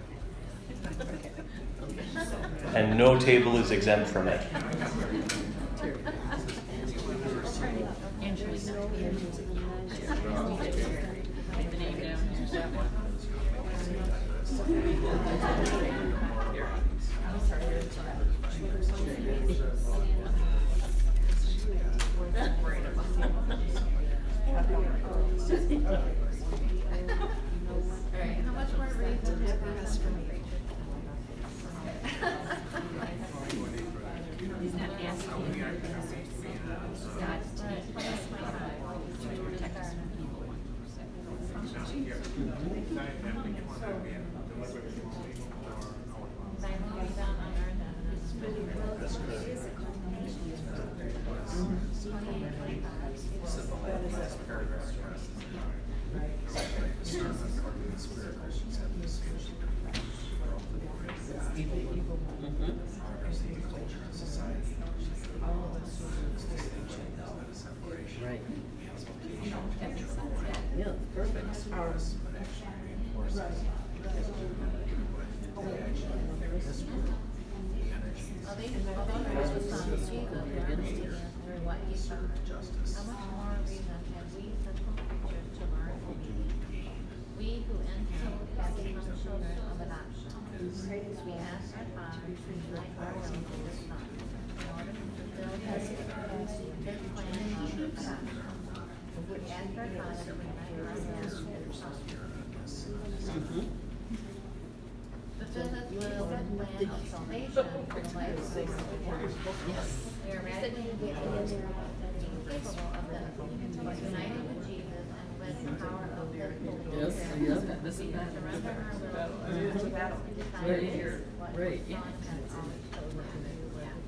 And no table is exempt from it. How much more read to have us for me? He's not asking. Right. Yeah, perfect. How much more reason have we, sinful creatures, to learn obedience? We who henceforth have become children of adoption. We ask our Father to unite our will to His Son, in order to fulfill His fifth plan of adoption. We ask our Father to unite our will to His Son. Fulfill plan of salvation for the life of the world. We are radically capable of uniting with Jesus and with the power of the Holy Spirit. We surrender our will to decide what His Son has always chosen to do.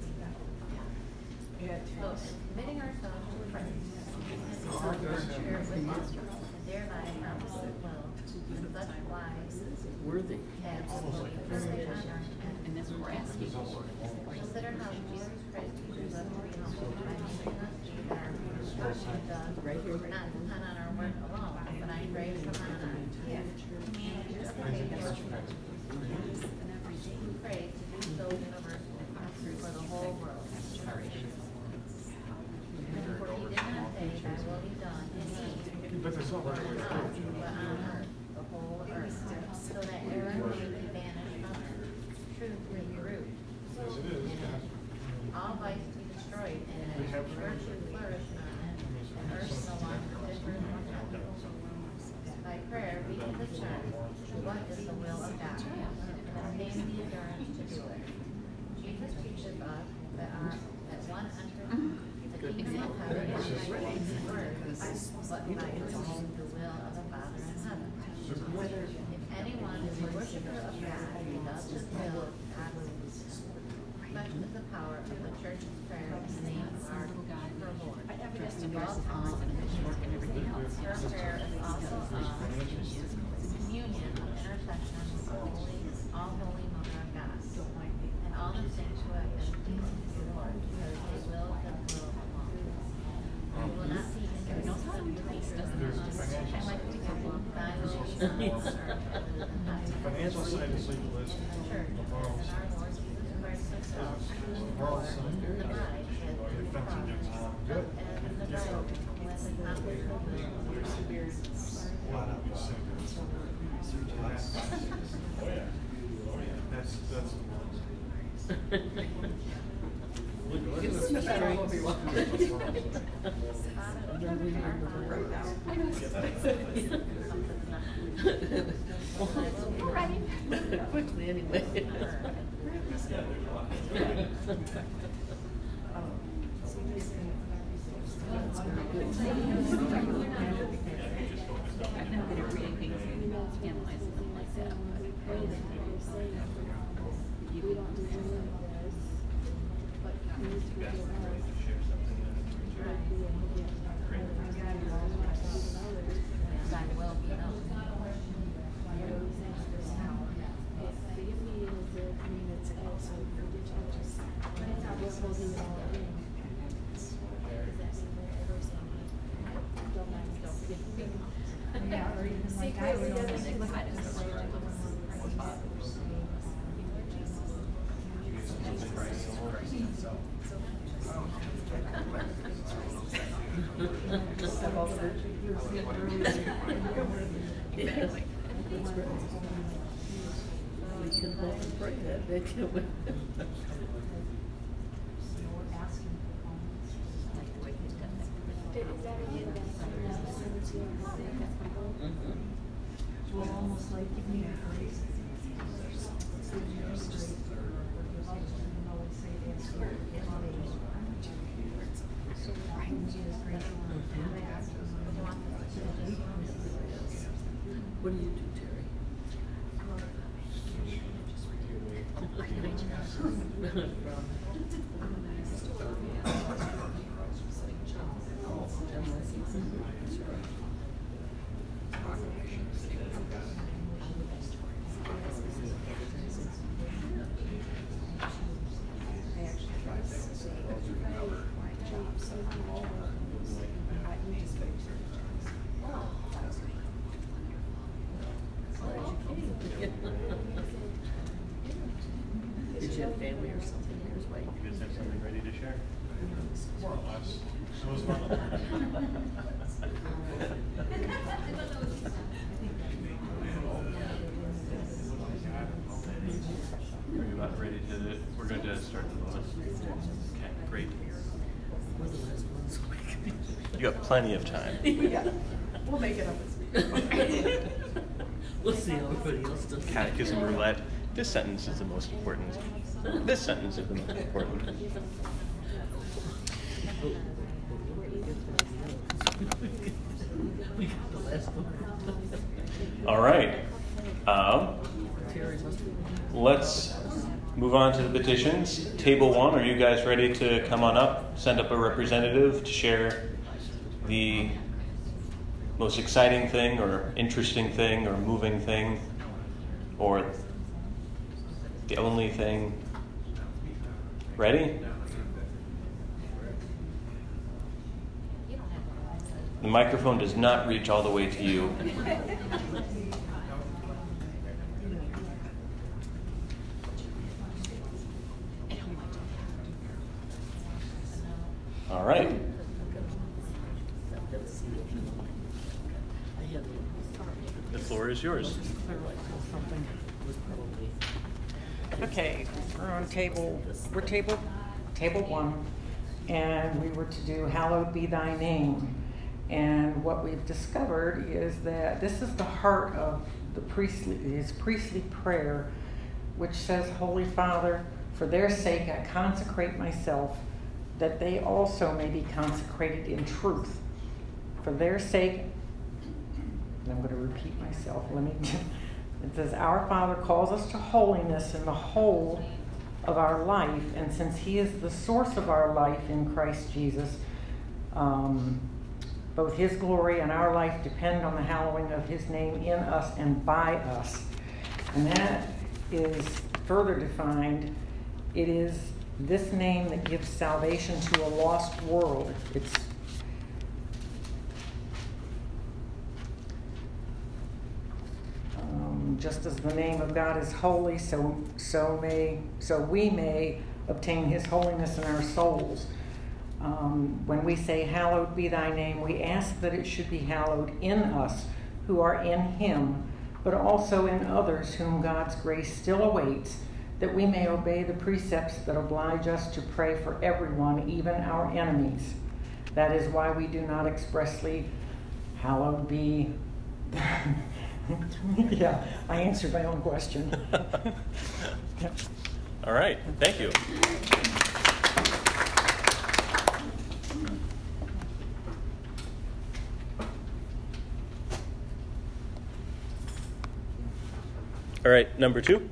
So, committing ourselves to Christ and the Spirit with us, and thereby our whole will in such wise Worthy. as will be perfect honor and this we're asking for. Consider how Jesus Christ teaches us to be humble by making us see that our worship does not depend on our work alone, but on grace from on high. Humanity is capable we pray to do so universally for the whole world. For He did not say, "Thy will be done in me, But there's not but on earth, the whole earth, so that error may be banished from it, truth may be root, in it, all vice be destroyed in it, virtue flourish on it, and earth no longer differs from heaven." By prayer we can discern what is the will of God, and obtain the endurance to do it. Jesus teaches us that one enters the kingdom of heaven not by his word, but by doing the will of the Father in heaven. If anyone is a worshiper of God, he does his will, God will do so. Such is the power of the church's prayer in the name of our Lord. Above all, her prayer is also communion of intercession with the all holy Mother of God, and all the saints who have been pleasing to the Lord, because they will His will alone. We will not be inconsistent between financial side is legalistic. in the church, as in our Lord Jesus Christ Himself, who is Lord, and the bride, as in the cross, as in the bride, when the conflict of Quickly anyway. Thy will be done. We can hope and pray that, can't we? Well, almost like give me grace. What do you do, Terry? Did you have family or something years away? You guys have something ready to share? More or less. So it's not. Are you about ready to? We're going to start the bonus. Okay, great. We're the last ones awake. You got plenty of time. Yeah. We'll make it up as we go. We'll see how everybody else does. Catechism roulette. This sentence is the most important. This sentence is the most important. All right. Let's move on to the petitions. Table 1, are you guys ready to come on up, send up a representative to share the most exciting thing or interesting thing or moving thing or the only thing? Ready? The microphone does not reach all the way to you. All right. The floor is yours. Okay, we're table 1, and we were to do hallowed be thy name. And what we've discovered is that this is the heart of his priestly prayer, which says, Holy Father, for their sake I consecrate myself, that they also may be consecrated in truth. For their sake, and I'm going to repeat myself, it says, Our Father calls us to holiness in the whole of our life, and since He is the source of our life in Christ Jesus, both His glory and our life depend on the hallowing of His name in us and by us. And that is further defined. It is this name that gives salvation to a lost world. It's just as the name of God is holy, so we may obtain His holiness in our souls. When we say, hallowed be thy name, we ask that it should be hallowed in us who are in Him, but also in others whom God's grace still awaits, that we may obey the precepts that oblige us to pray for everyone, even our enemies. That is why we do not expressly, hallowed be... Yeah, I answered my own question. All right, thank you. All right, number 2.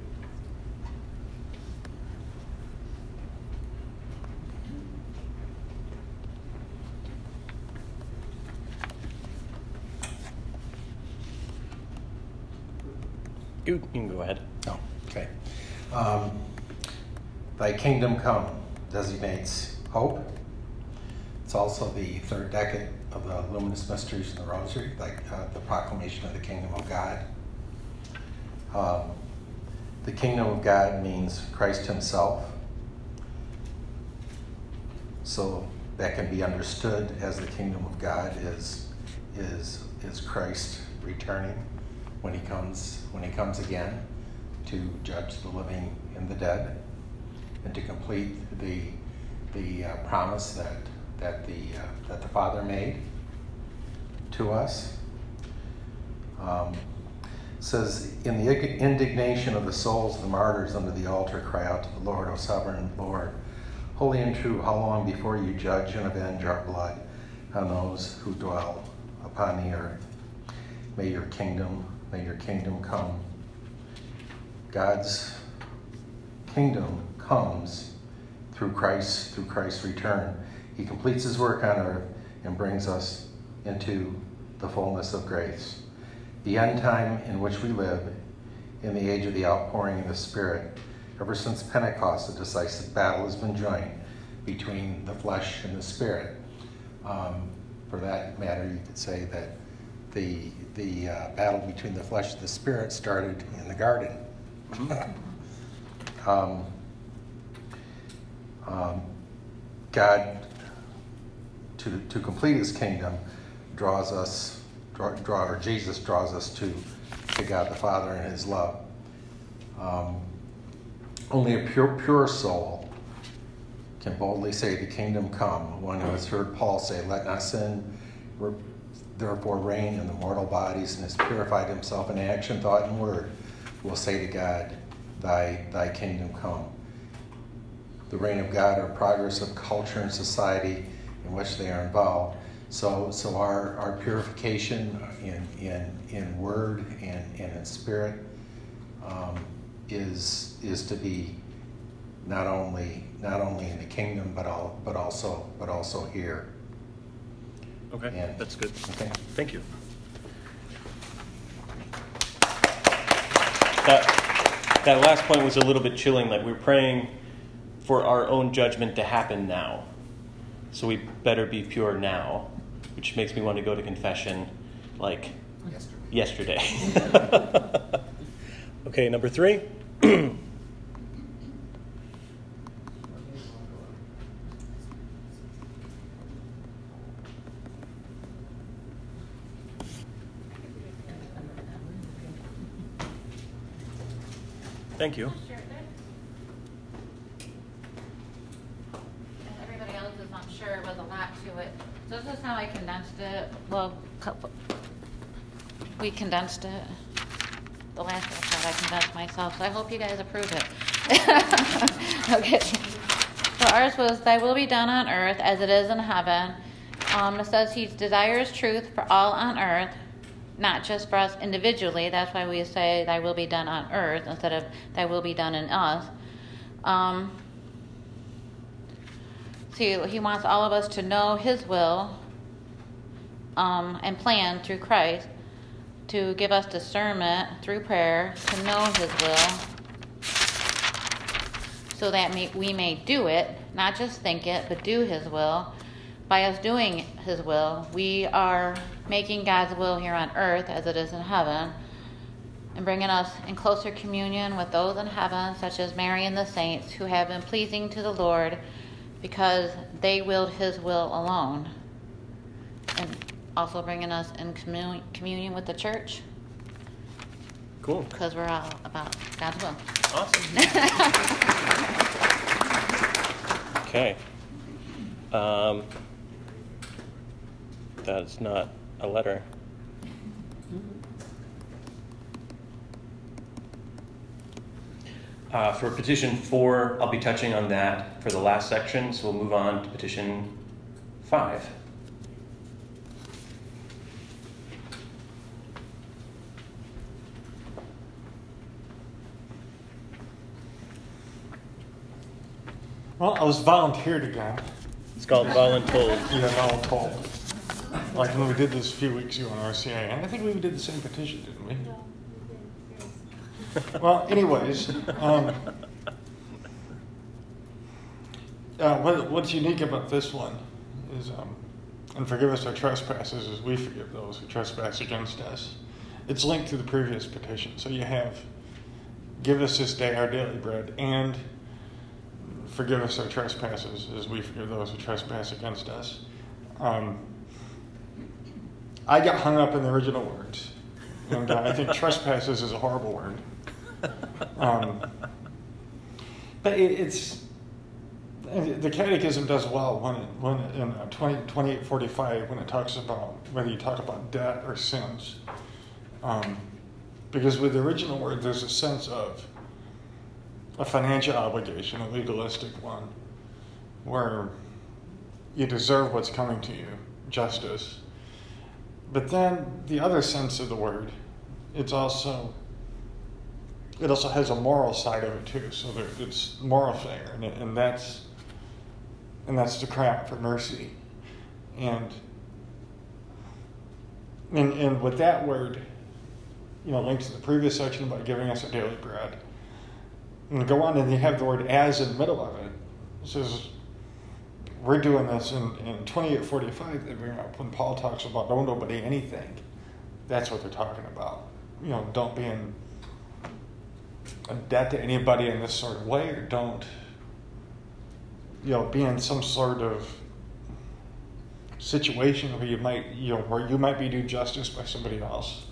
You can go ahead. Oh, okay. Thy kingdom come designates hope. It's also the 3rd decade of the luminous mysteries in the Rosary, like the proclamation of the kingdom of God. The kingdom of God means Christ Himself. So that can be understood as the kingdom of God is Christ returning when he comes again to judge the living and the dead, and to complete the promise that the Father made to us. Says, in the indignation of the souls of the martyrs under the altar, cry out to the Lord, O sovereign Lord, holy and true, how long before you judge and avenge our blood on those who dwell upon the earth? May your kingdom come. God's kingdom comes through Christ's return. He completes His work on earth and brings us into the fullness of grace. The end time in which we live, in the age of the outpouring of the Spirit, ever since Pentecost, a decisive battle has been joined between the flesh and the Spirit. For that matter, you could say that the battle between the flesh and the Spirit started in the garden. God, to complete His kingdom, Jesus draws us to God the Father and His love. Only a pure soul can boldly say, the kingdom come. One who has heard Paul say, let not sin therefore reign in the mortal bodies, and has purified himself in action, thought, and word, will say to God, thy kingdom come. The reign of God or progress of culture and society in which they are involved. So our purification in word and in spirit is to be not only in the kingdom but also here. Okay, And, that's good. Okay. Thank you. That last point was a little bit chilling. Like, we're praying for our own judgment to happen now. So we better be pure now, which makes me want to go to confession like yesterday. Okay, number 3. Thank you. Everybody else's, I'm sure, was a lot to it. So this is how I condensed it. Well, we condensed it. The last episode I condensed myself, so I hope you guys approve it. Okay. So ours was, thy will be done on earth as it is in heaven. It says he desires truth for all on earth, not just for us individually. That's why we say thy will be done on earth instead of thy will be done in us. See, he wants all of us to know his will and plan through Christ, to give us discernment through prayer to know his will, so that we may do it, not just think it, but do his will. By us doing his will, we are making God's will here on earth as it is in heaven, and bringing us in closer communion with those in heaven, such as Mary and the saints, who have been pleasing to the Lord because they willed his will alone. And also bringing us in communion with the church. Cool. Because we're all about God's will. Awesome. Okay. That's not a letter. For petition 4, I'll be touching on that for the last section, so we'll move on to petition 5. Well, I was volunteered again. It's called voluntold. Yeah, voluntold. Like when we did this a few weeks ago on RCA. And I think we did the same petition, didn't we? Well, anyways, what's unique about this one is, and forgive us our trespasses as we forgive those who trespass against us. It's linked to the previous petition. So you have, give us this day our daily bread, and forgive us our trespasses as we forgive those who trespass against us. I got hung up in the original words, and I think trespasses is a horrible word. But it's the Catechism does well when in 2845 when it talks about whether you talk about debt or sins, because with the original word there's a sense of a financial obligation, a legalistic one, where you deserve what's coming to you, justice. But then the other sense of the word, it also has a moral side of it too. So it's moral fair, and that's to cry out for mercy, and with that word, linked to the previous section about giving us our daily bread. And go on, and you have the word as in the middle of it. It says, we're doing this in 2845, they bring up when Paul talks about don't obey anything. That's what they're talking about. Don't be in a debt to anybody in this sort of way, or don't, be in some sort of situation where you might be due justice by somebody else.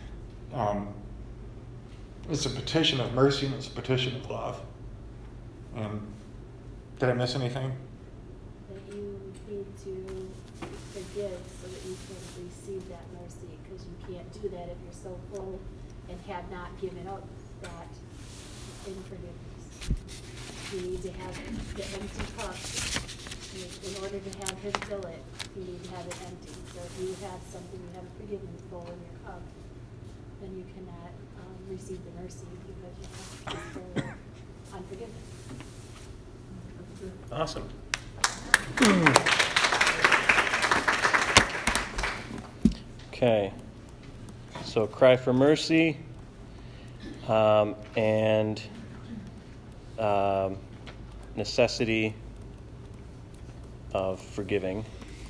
It's a petition of mercy and it's a petition of love. And did I miss anything? That you need to forgive so that you can receive that mercy, because you can't do that if you're so full and have not given up that in unforgiveness. You need to have the empty cup. In order to have him fill it, you need to have it empty. So if you have something you haven't forgiven full in your cup, then you cannot receive the mercy because you have full unforgiveness. Awesome. Okay. So cry for mercy and necessity of forgiving.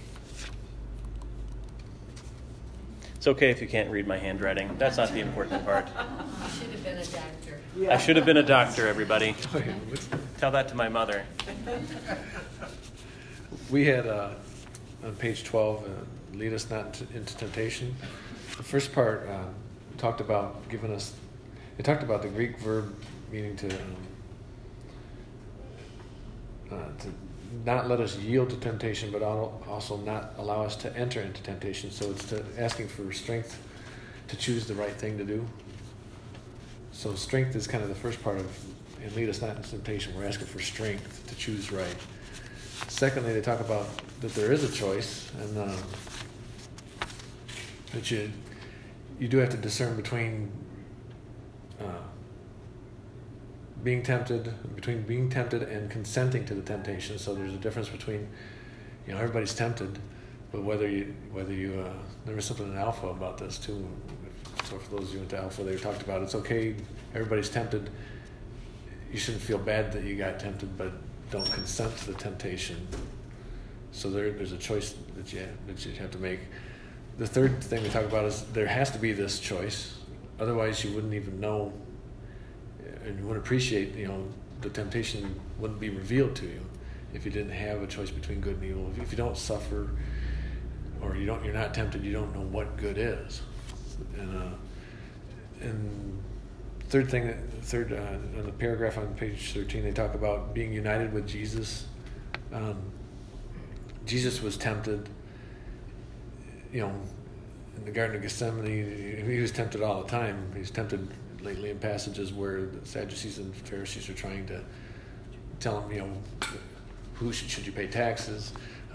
It's okay if you can't read my handwriting. That's not the important part. You should have been a doctor. I should have been a doctor, everybody. Tell that to my mother. We had on page 12, lead us not into temptation. The first part talked about it talked about the Greek verb meaning to not let us yield to temptation, but also not allow us to enter into temptation. So it's asking for strength to choose the right thing to do. So strength is kind of the first part of, and lead us not into temptation. We're asking for strength to choose right. Secondly, they talk about that there is a choice, and that you do have to discern between being tempted and consenting to the temptation. So there's a difference between, everybody's tempted, but whether you there was something in Alpha about this too. So for those of you who went to Alpha, they talked about it's okay, everybody's tempted. You shouldn't feel bad that you got tempted, but don't consent to the temptation. So there's a choice that you have to make. The third thing we talk about is there has to be this choice. Otherwise, you wouldn't even know, and you wouldn't appreciate, the temptation wouldn't be revealed to you if you didn't have a choice between good and evil. If you don't suffer, or you're not tempted, you don't know what good is. And third on the paragraph on page 13, they talk about being united with Jesus. Jesus was tempted, in the Garden of Gethsemane. He was tempted all the time. He was tempted lately in passages where the Sadducees and Pharisees are trying to tell him, should you pay taxes?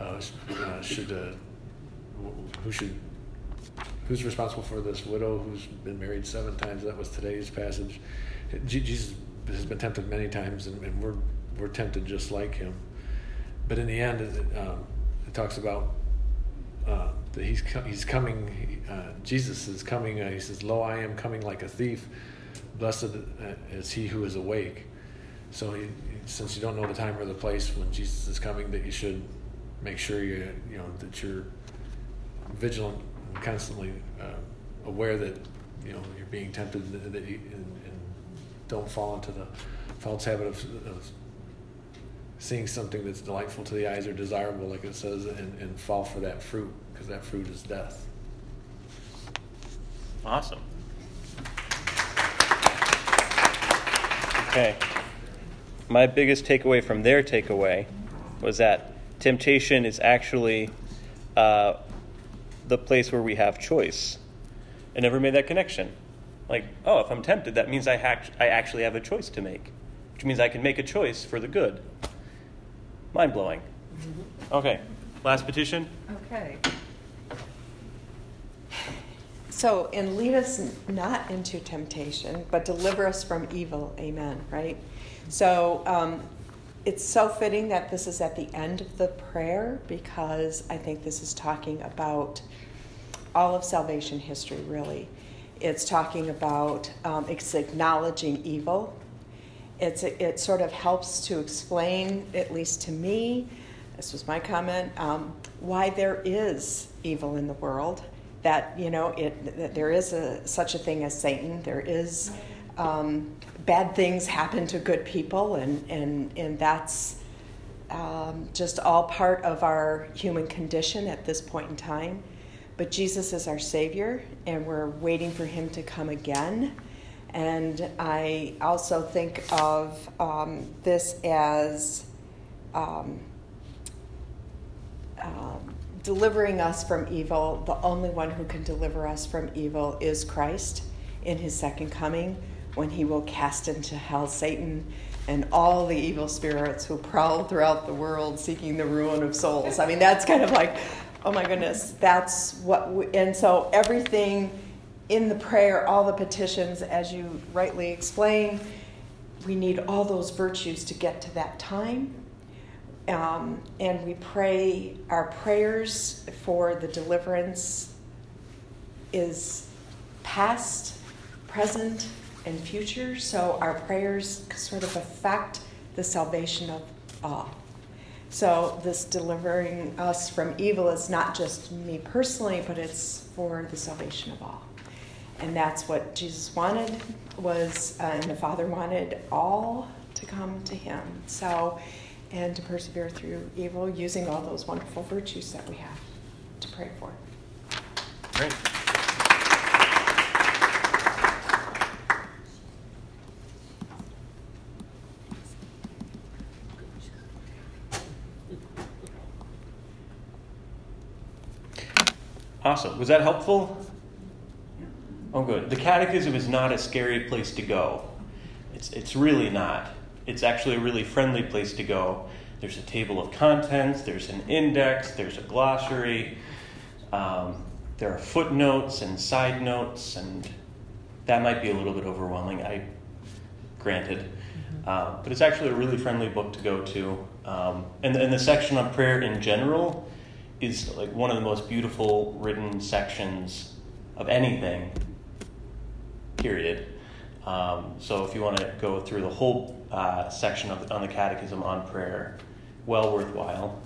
Who's responsible for this widow who's been married 7 times? That was today's passage. Jesus has been tempted many times, and we're tempted just like him. But in the end, it talks about that he's coming. Jesus is coming. He says, "Lo, I am coming like a thief. Blessed is he who is awake." So, since you don't know the time or the place when Jesus is coming, that you should make sure that you're vigilant and constantly aware that you're being tempted, and don't fall into the false habit of seeing something that's delightful to the eyes or desirable, like it says, and fall for that fruit, because that fruit is death. Awesome. Okay. My biggest takeaway from their takeaway was that temptation is actually the place where we have choice. I never made that connection. Like, if I'm tempted, that means I actually have a choice to make, which means I can make a choice for the good. Mind-blowing. Okay, last petition. Okay. So, and lead us not into temptation, but deliver us from evil. Amen, right? So, it's so fitting that this is at the end of the prayer, because I think this is talking about all of salvation history, really. It's talking about, it's acknowledging evil. It sort of helps to explain, at least to me, this was my comment, why there is evil in the world. That that there is such a thing as Satan. There is bad things happen to good people, and that's just all part of our human condition at this point in time. But Jesus is our Savior, and we're waiting for him to come again. And I also think of this as delivering us from evil. The only one who can deliver us from evil is Christ in his second coming, when he will cast into hell Satan and all the evil spirits who prowl throughout the world seeking the ruin of souls. I mean, that's kind of like, oh my goodness, that's what and so everything in the prayer, all the petitions, as you rightly explained, we need all those virtues to get to that time. And we pray, our prayers for the deliverance is past, present, and future. So our prayers sort of affect the salvation of all. So this delivering us from evil is not just me personally, but it's for the salvation of all. And that's what Jesus wanted and the Father wanted all to come to him. So, and to persevere through evil using all those wonderful virtues that we have to pray for. Great. Awesome. Was that helpful? Oh, good. The catechism is not a scary place to go. It's really not. It's actually a really friendly place to go. There's a table of contents, there's an index, there's a glossary, there are footnotes and side notes, and that might be a little bit overwhelming, granted. But it's actually a really friendly book to go to. And the section on prayer in general is like one of the most beautiful written sections of anything, period. So if you want to go through the whole section on the Catechism on prayer, well worthwhile.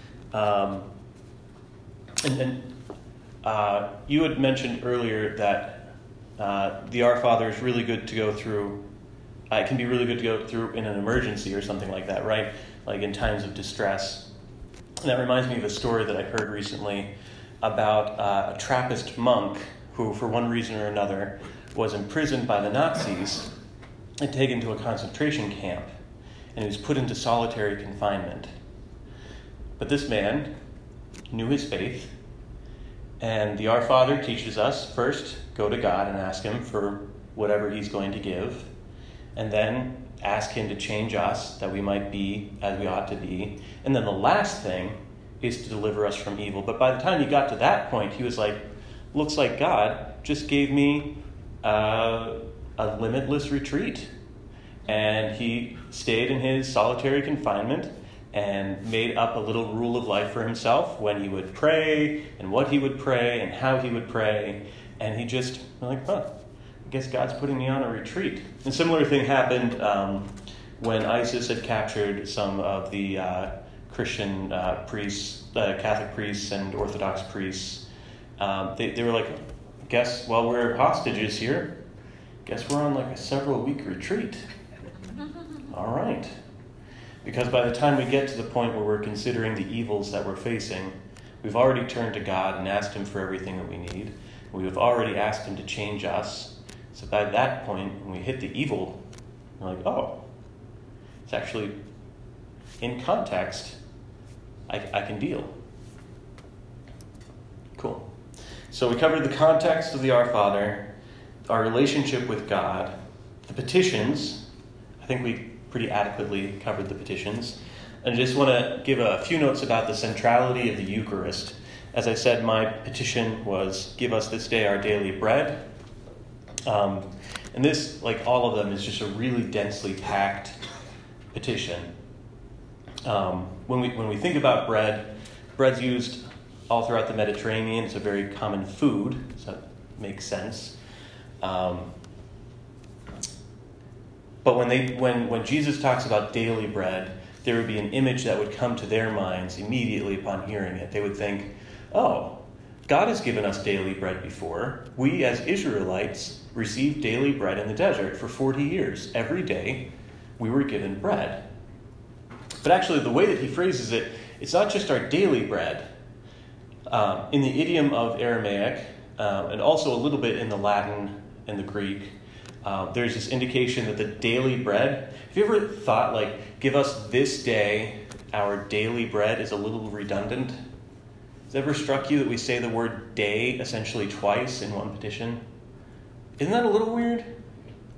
And you had mentioned earlier that the Our Father is really good to go through. It can be really good to go through in an emergency or something like that, right? Like in times of distress. And that reminds me of a story that I heard recently about a Trappist monk who, for one reason or another, was imprisoned by the Nazis and taken to a concentration camp. And he was put into solitary confinement. But this man knew his faith. And the Our Father teaches us, first, go to God and ask him for whatever he's going to give. And then ask him to change us, that we might be as we ought to be. And then the last thing is to deliver us from evil. But by the time he got to that point, he was like, looks like God just gave me a limitless retreat. And he stayed in his solitary confinement and made up a little rule of life for himself when he would pray and what he would pray and how he would pray. And he just like, I guess God's putting me on a retreat. A similar thing happened when ISIS had captured some of the Christian priests, Catholic priests and Orthodox priests. They were like, guess while we're hostages here, guess we're on like a several-week retreat. All right. Because by the time we get to the point where we're considering the evils that we're facing, we've already turned to God and asked him for everything that we need. We've already asked him to change us. So by that point, when we hit the evil, we're like, oh, it's actually in context. I can deal. Cool. So we covered the context of the Our Father, our relationship with God, the petitions. I think we pretty adequately covered the petitions. And I just want to give a few notes about the centrality of the Eucharist. As I said, my petition was, give us this day our daily bread. And this, like all of them, is just a really densely packed petition. When we think about bread, bread's used all throughout the Mediterranean. It's a very common food, so that makes sense. But when Jesus talks about daily bread, there would be an image that would come to their minds immediately upon hearing it. They would think, oh, God has given us daily bread before. We, as Israelites, received daily bread in the desert for 40 years. Every day, we were given bread. But actually, the way that he phrases it, it's not just our daily bread. In the idiom of Aramaic, and also a little bit in the Latin and the Greek, there's this indication that the daily bread, have you ever thought, like, give us this day our daily bread is a little redundant? Has it ever struck you that we say the word day essentially twice in one petition? Isn't that a little weird?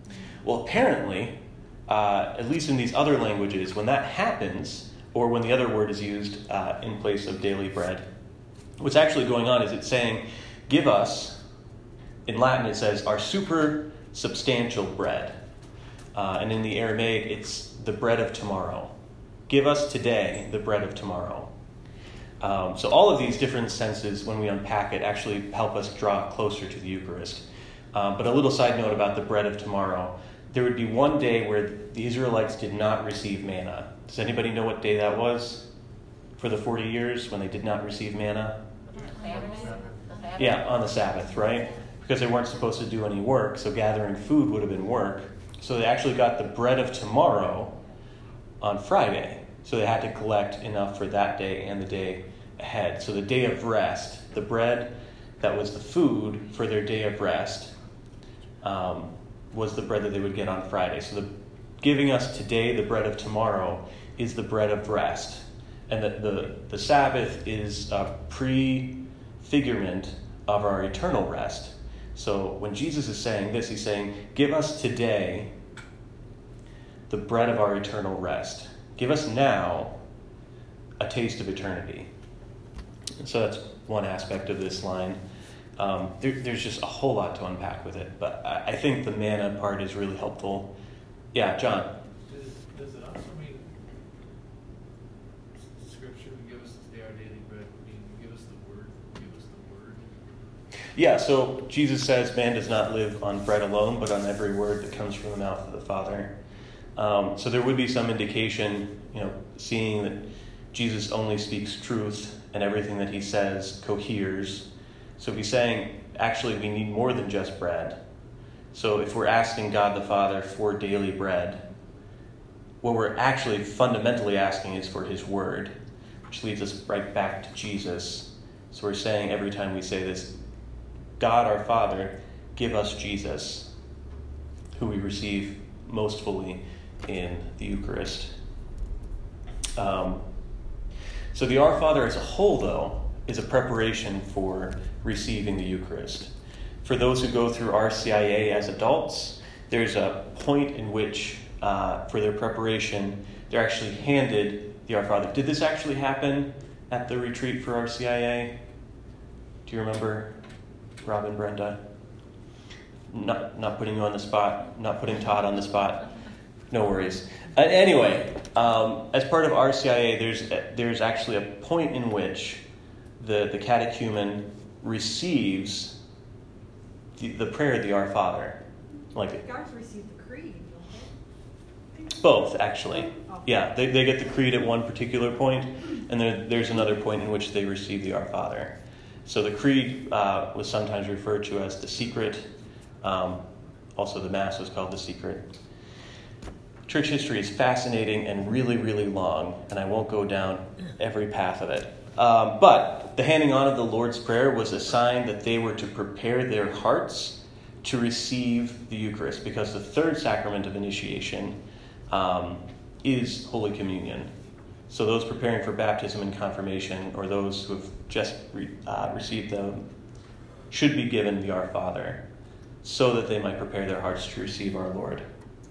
Well, apparently, at least in these other languages, when that happens, or when the other word is used in place of daily bread, what's actually going on is it's saying, give us, in Latin it says, our super substantial bread. And in the Aramaic, it's the bread of tomorrow. Give us today the bread of tomorrow. So all of these different senses, when we unpack it, actually help us draw closer to the Eucharist. But a little side note about the bread of tomorrow. There would be one day where the Israelites did not receive manna. Does anybody know what day that was for the 40 years when they did not receive manna? Yeah, on the Sabbath, right? Because they weren't supposed to do any work, so gathering food would have been work. So they actually got the bread of tomorrow on Friday. So they had to collect enough for that day and the day ahead. So the day of rest, the bread that was the food for their day of rest, was the bread that they would get on Friday. So giving us today the bread of tomorrow is the bread of rest. And the Sabbath is a prefigurement of our eternal rest. So when Jesus is saying this, he's saying, give us today the bread of our eternal rest. Give us now a taste of eternity. And so that's one aspect of this line. There's just a whole lot to unpack with it, but I think the manna part is really helpful. Yeah, John. Does it also mean Scripture, give us today our daily bread, give us the word, Yeah, so Jesus says man does not live on bread alone, but on every word that comes from the mouth of the Father. So there would be some indication, seeing that Jesus only speaks truth and everything that he says coheres. So if he's saying, actually, we need more than just bread. So if we're asking God the Father for daily bread, what we're actually fundamentally asking is for his word, which leads us right back to Jesus. So we're saying every time we say this, God our Father, give us Jesus, who we receive most fully in the Eucharist. So the Our Father as a whole, though, is a preparation for receiving the Eucharist. For those who go through RCIA as adults, there's a point in which, for their preparation, they're actually handed the Our Father. Did this actually happen at the retreat for RCIA? Do you remember, Rob and Brenda? Not putting you on the spot, not putting Todd on the spot. No worries. Anyway, as part of RCIA, there's actually a point in which the catechumen receives the prayer of the Our Father. Like guys receive the creed, don't they? Both, actually. Oh. Yeah, they get the creed at one particular point, and there's another point in which they receive the Our Father. So the creed was sometimes referred to as the secret. Also, the Mass was called the secret. Church history is fascinating and really, really long, and I won't go down every path of it. But the handing on of the Lord's Prayer was a sign that they were to prepare their hearts to receive the Eucharist, because the third sacrament of initiation is Holy Communion. So those preparing for baptism and confirmation, or those who have just received them, should be given the Our Father, so that they might prepare their hearts to receive our Lord.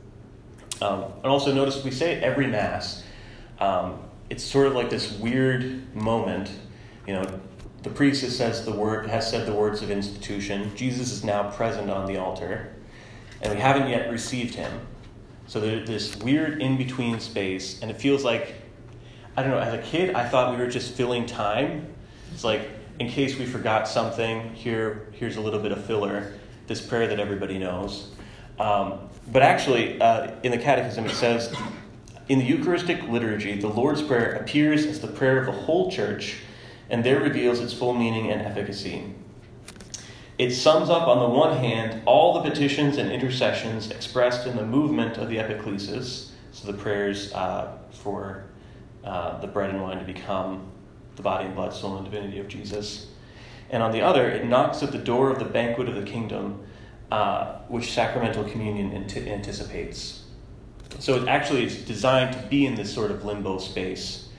And also notice we say it every Mass. It's sort of like this weird moment. The priest has said the words of institution. Jesus is now present on the altar, and we haven't yet received him. So there's this weird in-between space, and it feels like, I don't know, as a kid, I thought we were just filling time. It's like, in case we forgot something, here's a little bit of filler, this prayer that everybody knows. But actually, in the Catechism, it says, in the Eucharistic liturgy, the Lord's Prayer appears as the prayer of the whole Church, and there reveals its full meaning and efficacy. It sums up, on the one hand, all the petitions and intercessions expressed in the movement of the epiclesis, so the prayers for the bread and wine to become the body and blood, soul, and divinity of Jesus. And on the other, it knocks at the door of the banquet of the kingdom, which sacramental communion anticipates. So it's designed to be in this sort of limbo space.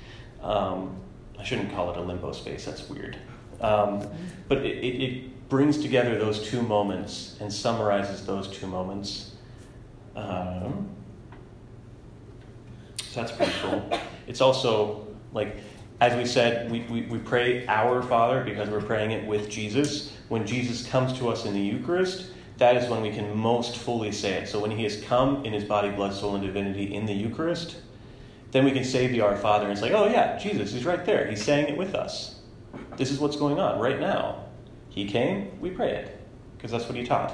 I shouldn't call it a limbo space, that's weird. But it brings together those two moments and summarizes those two moments. So that's pretty cool. It's also, like, as we said, we pray our Father because we're praying it with Jesus. When Jesus comes to us in the Eucharist, that is when we can most fully say it. So when he has come in his body, blood, soul, and divinity in the Eucharist, then we can say the Our Father, and it's like, oh yeah, Jesus is right there. He's saying it with us. This is what's going on right now. He came, we pray it, because that's what he taught.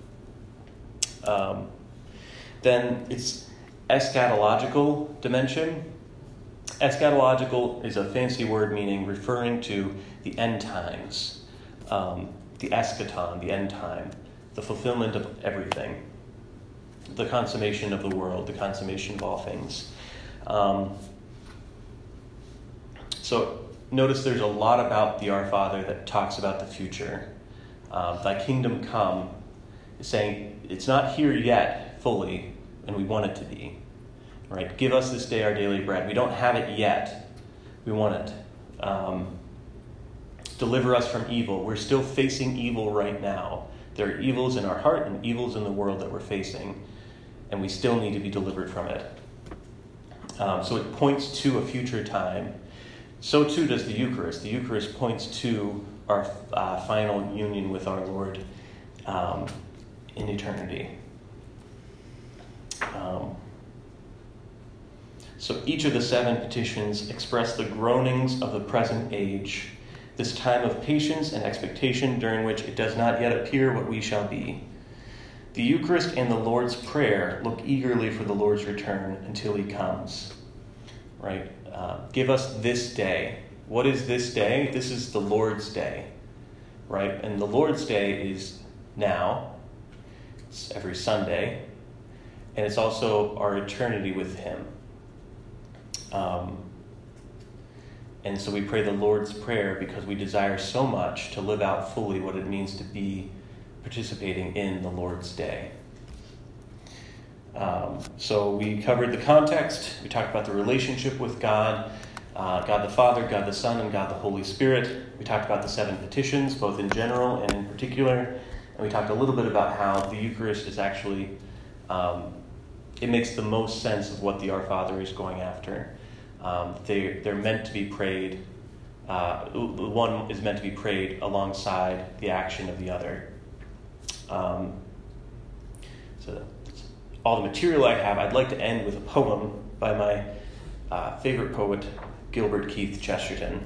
Then it's eschatological dimension. Eschatological is a fancy word meaning referring to the end times, the eschaton, the end time, the fulfillment of everything, the consummation of the world, the consummation of all things. So notice there's a lot about the Our Father that talks about the future. Thy kingdom come is saying it's not here yet fully, and we want it to be. Right? Give us this day our daily bread. We don't have it yet. We want it. Deliver us from evil. We're still facing evil right now. There are evils in our heart and evils in the world that we're facing, and we still need to be delivered from it. So it points to a future time. So too does the Eucharist. The Eucharist points to our final union with our Lord in eternity. So each of the 7 petitions express the groanings of the present age, this time of patience and expectation during which it does not yet appear what we shall be. The Eucharist and the Lord's Prayer look eagerly for the Lord's return until he comes. Right? Give us this day. What is this day? This is the Lord's Day. Right? And the Lord's Day is now. It's every Sunday. And it's also our eternity with him. And so we pray the Lord's Prayer because we desire so much to live out fully what it means to be participating in the Lord's Day. So we covered the context. We talked about the relationship with God, God the Father, God the Son, and God the Holy Spirit. We talked about the 7 petitions, both in general and in particular. And we talked a little bit about how the Eucharist is actually, it makes the most sense of what the Our Father is going after. They're meant to be prayed. One is meant to be prayed alongside the action of the other. So that's all the material I have. I'd like to end with a poem by my favorite poet, Gilbert Keith Chesterton.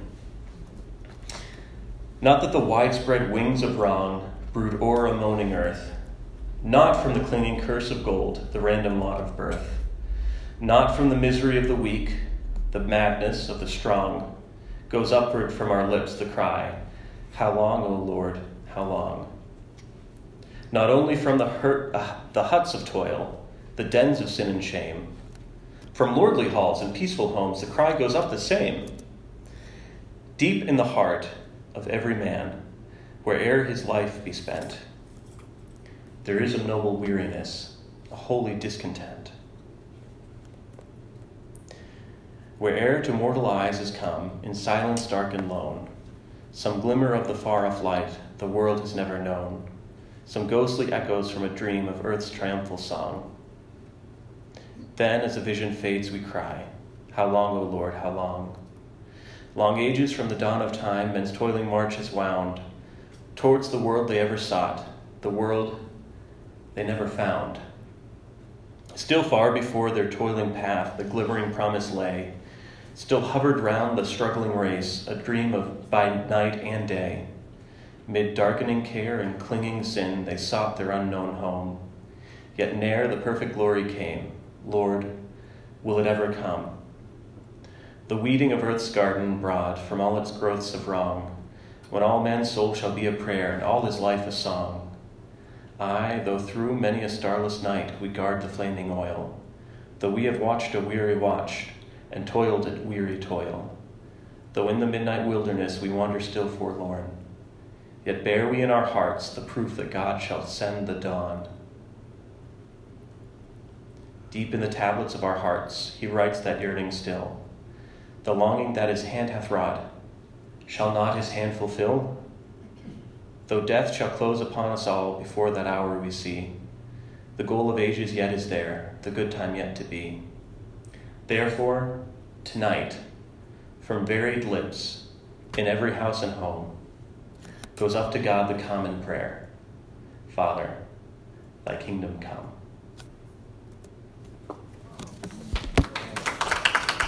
Not that the widespread wings of wrong brood o'er a moaning earth, not from the clinging curse of gold, the random lot of birth, not from the misery of the weak, the madness of the strong, goes upward from our lips the cry, how long, O Lord, how long? Not only from the huts of toil, the dens of sin and shame, from lordly halls and peaceful homes, the cry goes up the same. Deep in the heart of every man, where'er his life be spent, there is a noble weariness, a holy discontent. Where'er to mortal eyes is come, in silence dark and lone, some glimmer of the far-off light the world has never known, some ghostly echoes from a dream of earth's triumphal song. Then, as the vision fades, we cry, how long, O Lord, how long? Long ages from the dawn of time, men's toiling march has wound towards the world they ever sought, the world they never found. Still far before their toiling path, the glimmering promise lay, still hovered round the struggling race, a dream of by night and day. Mid darkening care and clinging sin, they sought their unknown home. Yet ne'er the perfect glory came. Lord, will it ever come? The weeding of earth's garden broad from all its growths of wrong, when all man's soul shall be a prayer and all his life a song. Aye, though through many a starless night we guard the flaming oil, though we have watched a weary watch and toiled at weary toil, though in the midnight wilderness we wander still forlorn, yet bear we in our hearts the proof that God shall send the dawn. Deep in the tablets of our hearts he writes that yearning still, the longing that his hand hath wrought, shall not his hand fulfill? Though death shall close upon us all before that hour we see, The goal of ages yet is there, the good time yet to be. Therefore, tonight, from varied lips, in every house and home, goes up to God the common prayer, Father, thy kingdom come.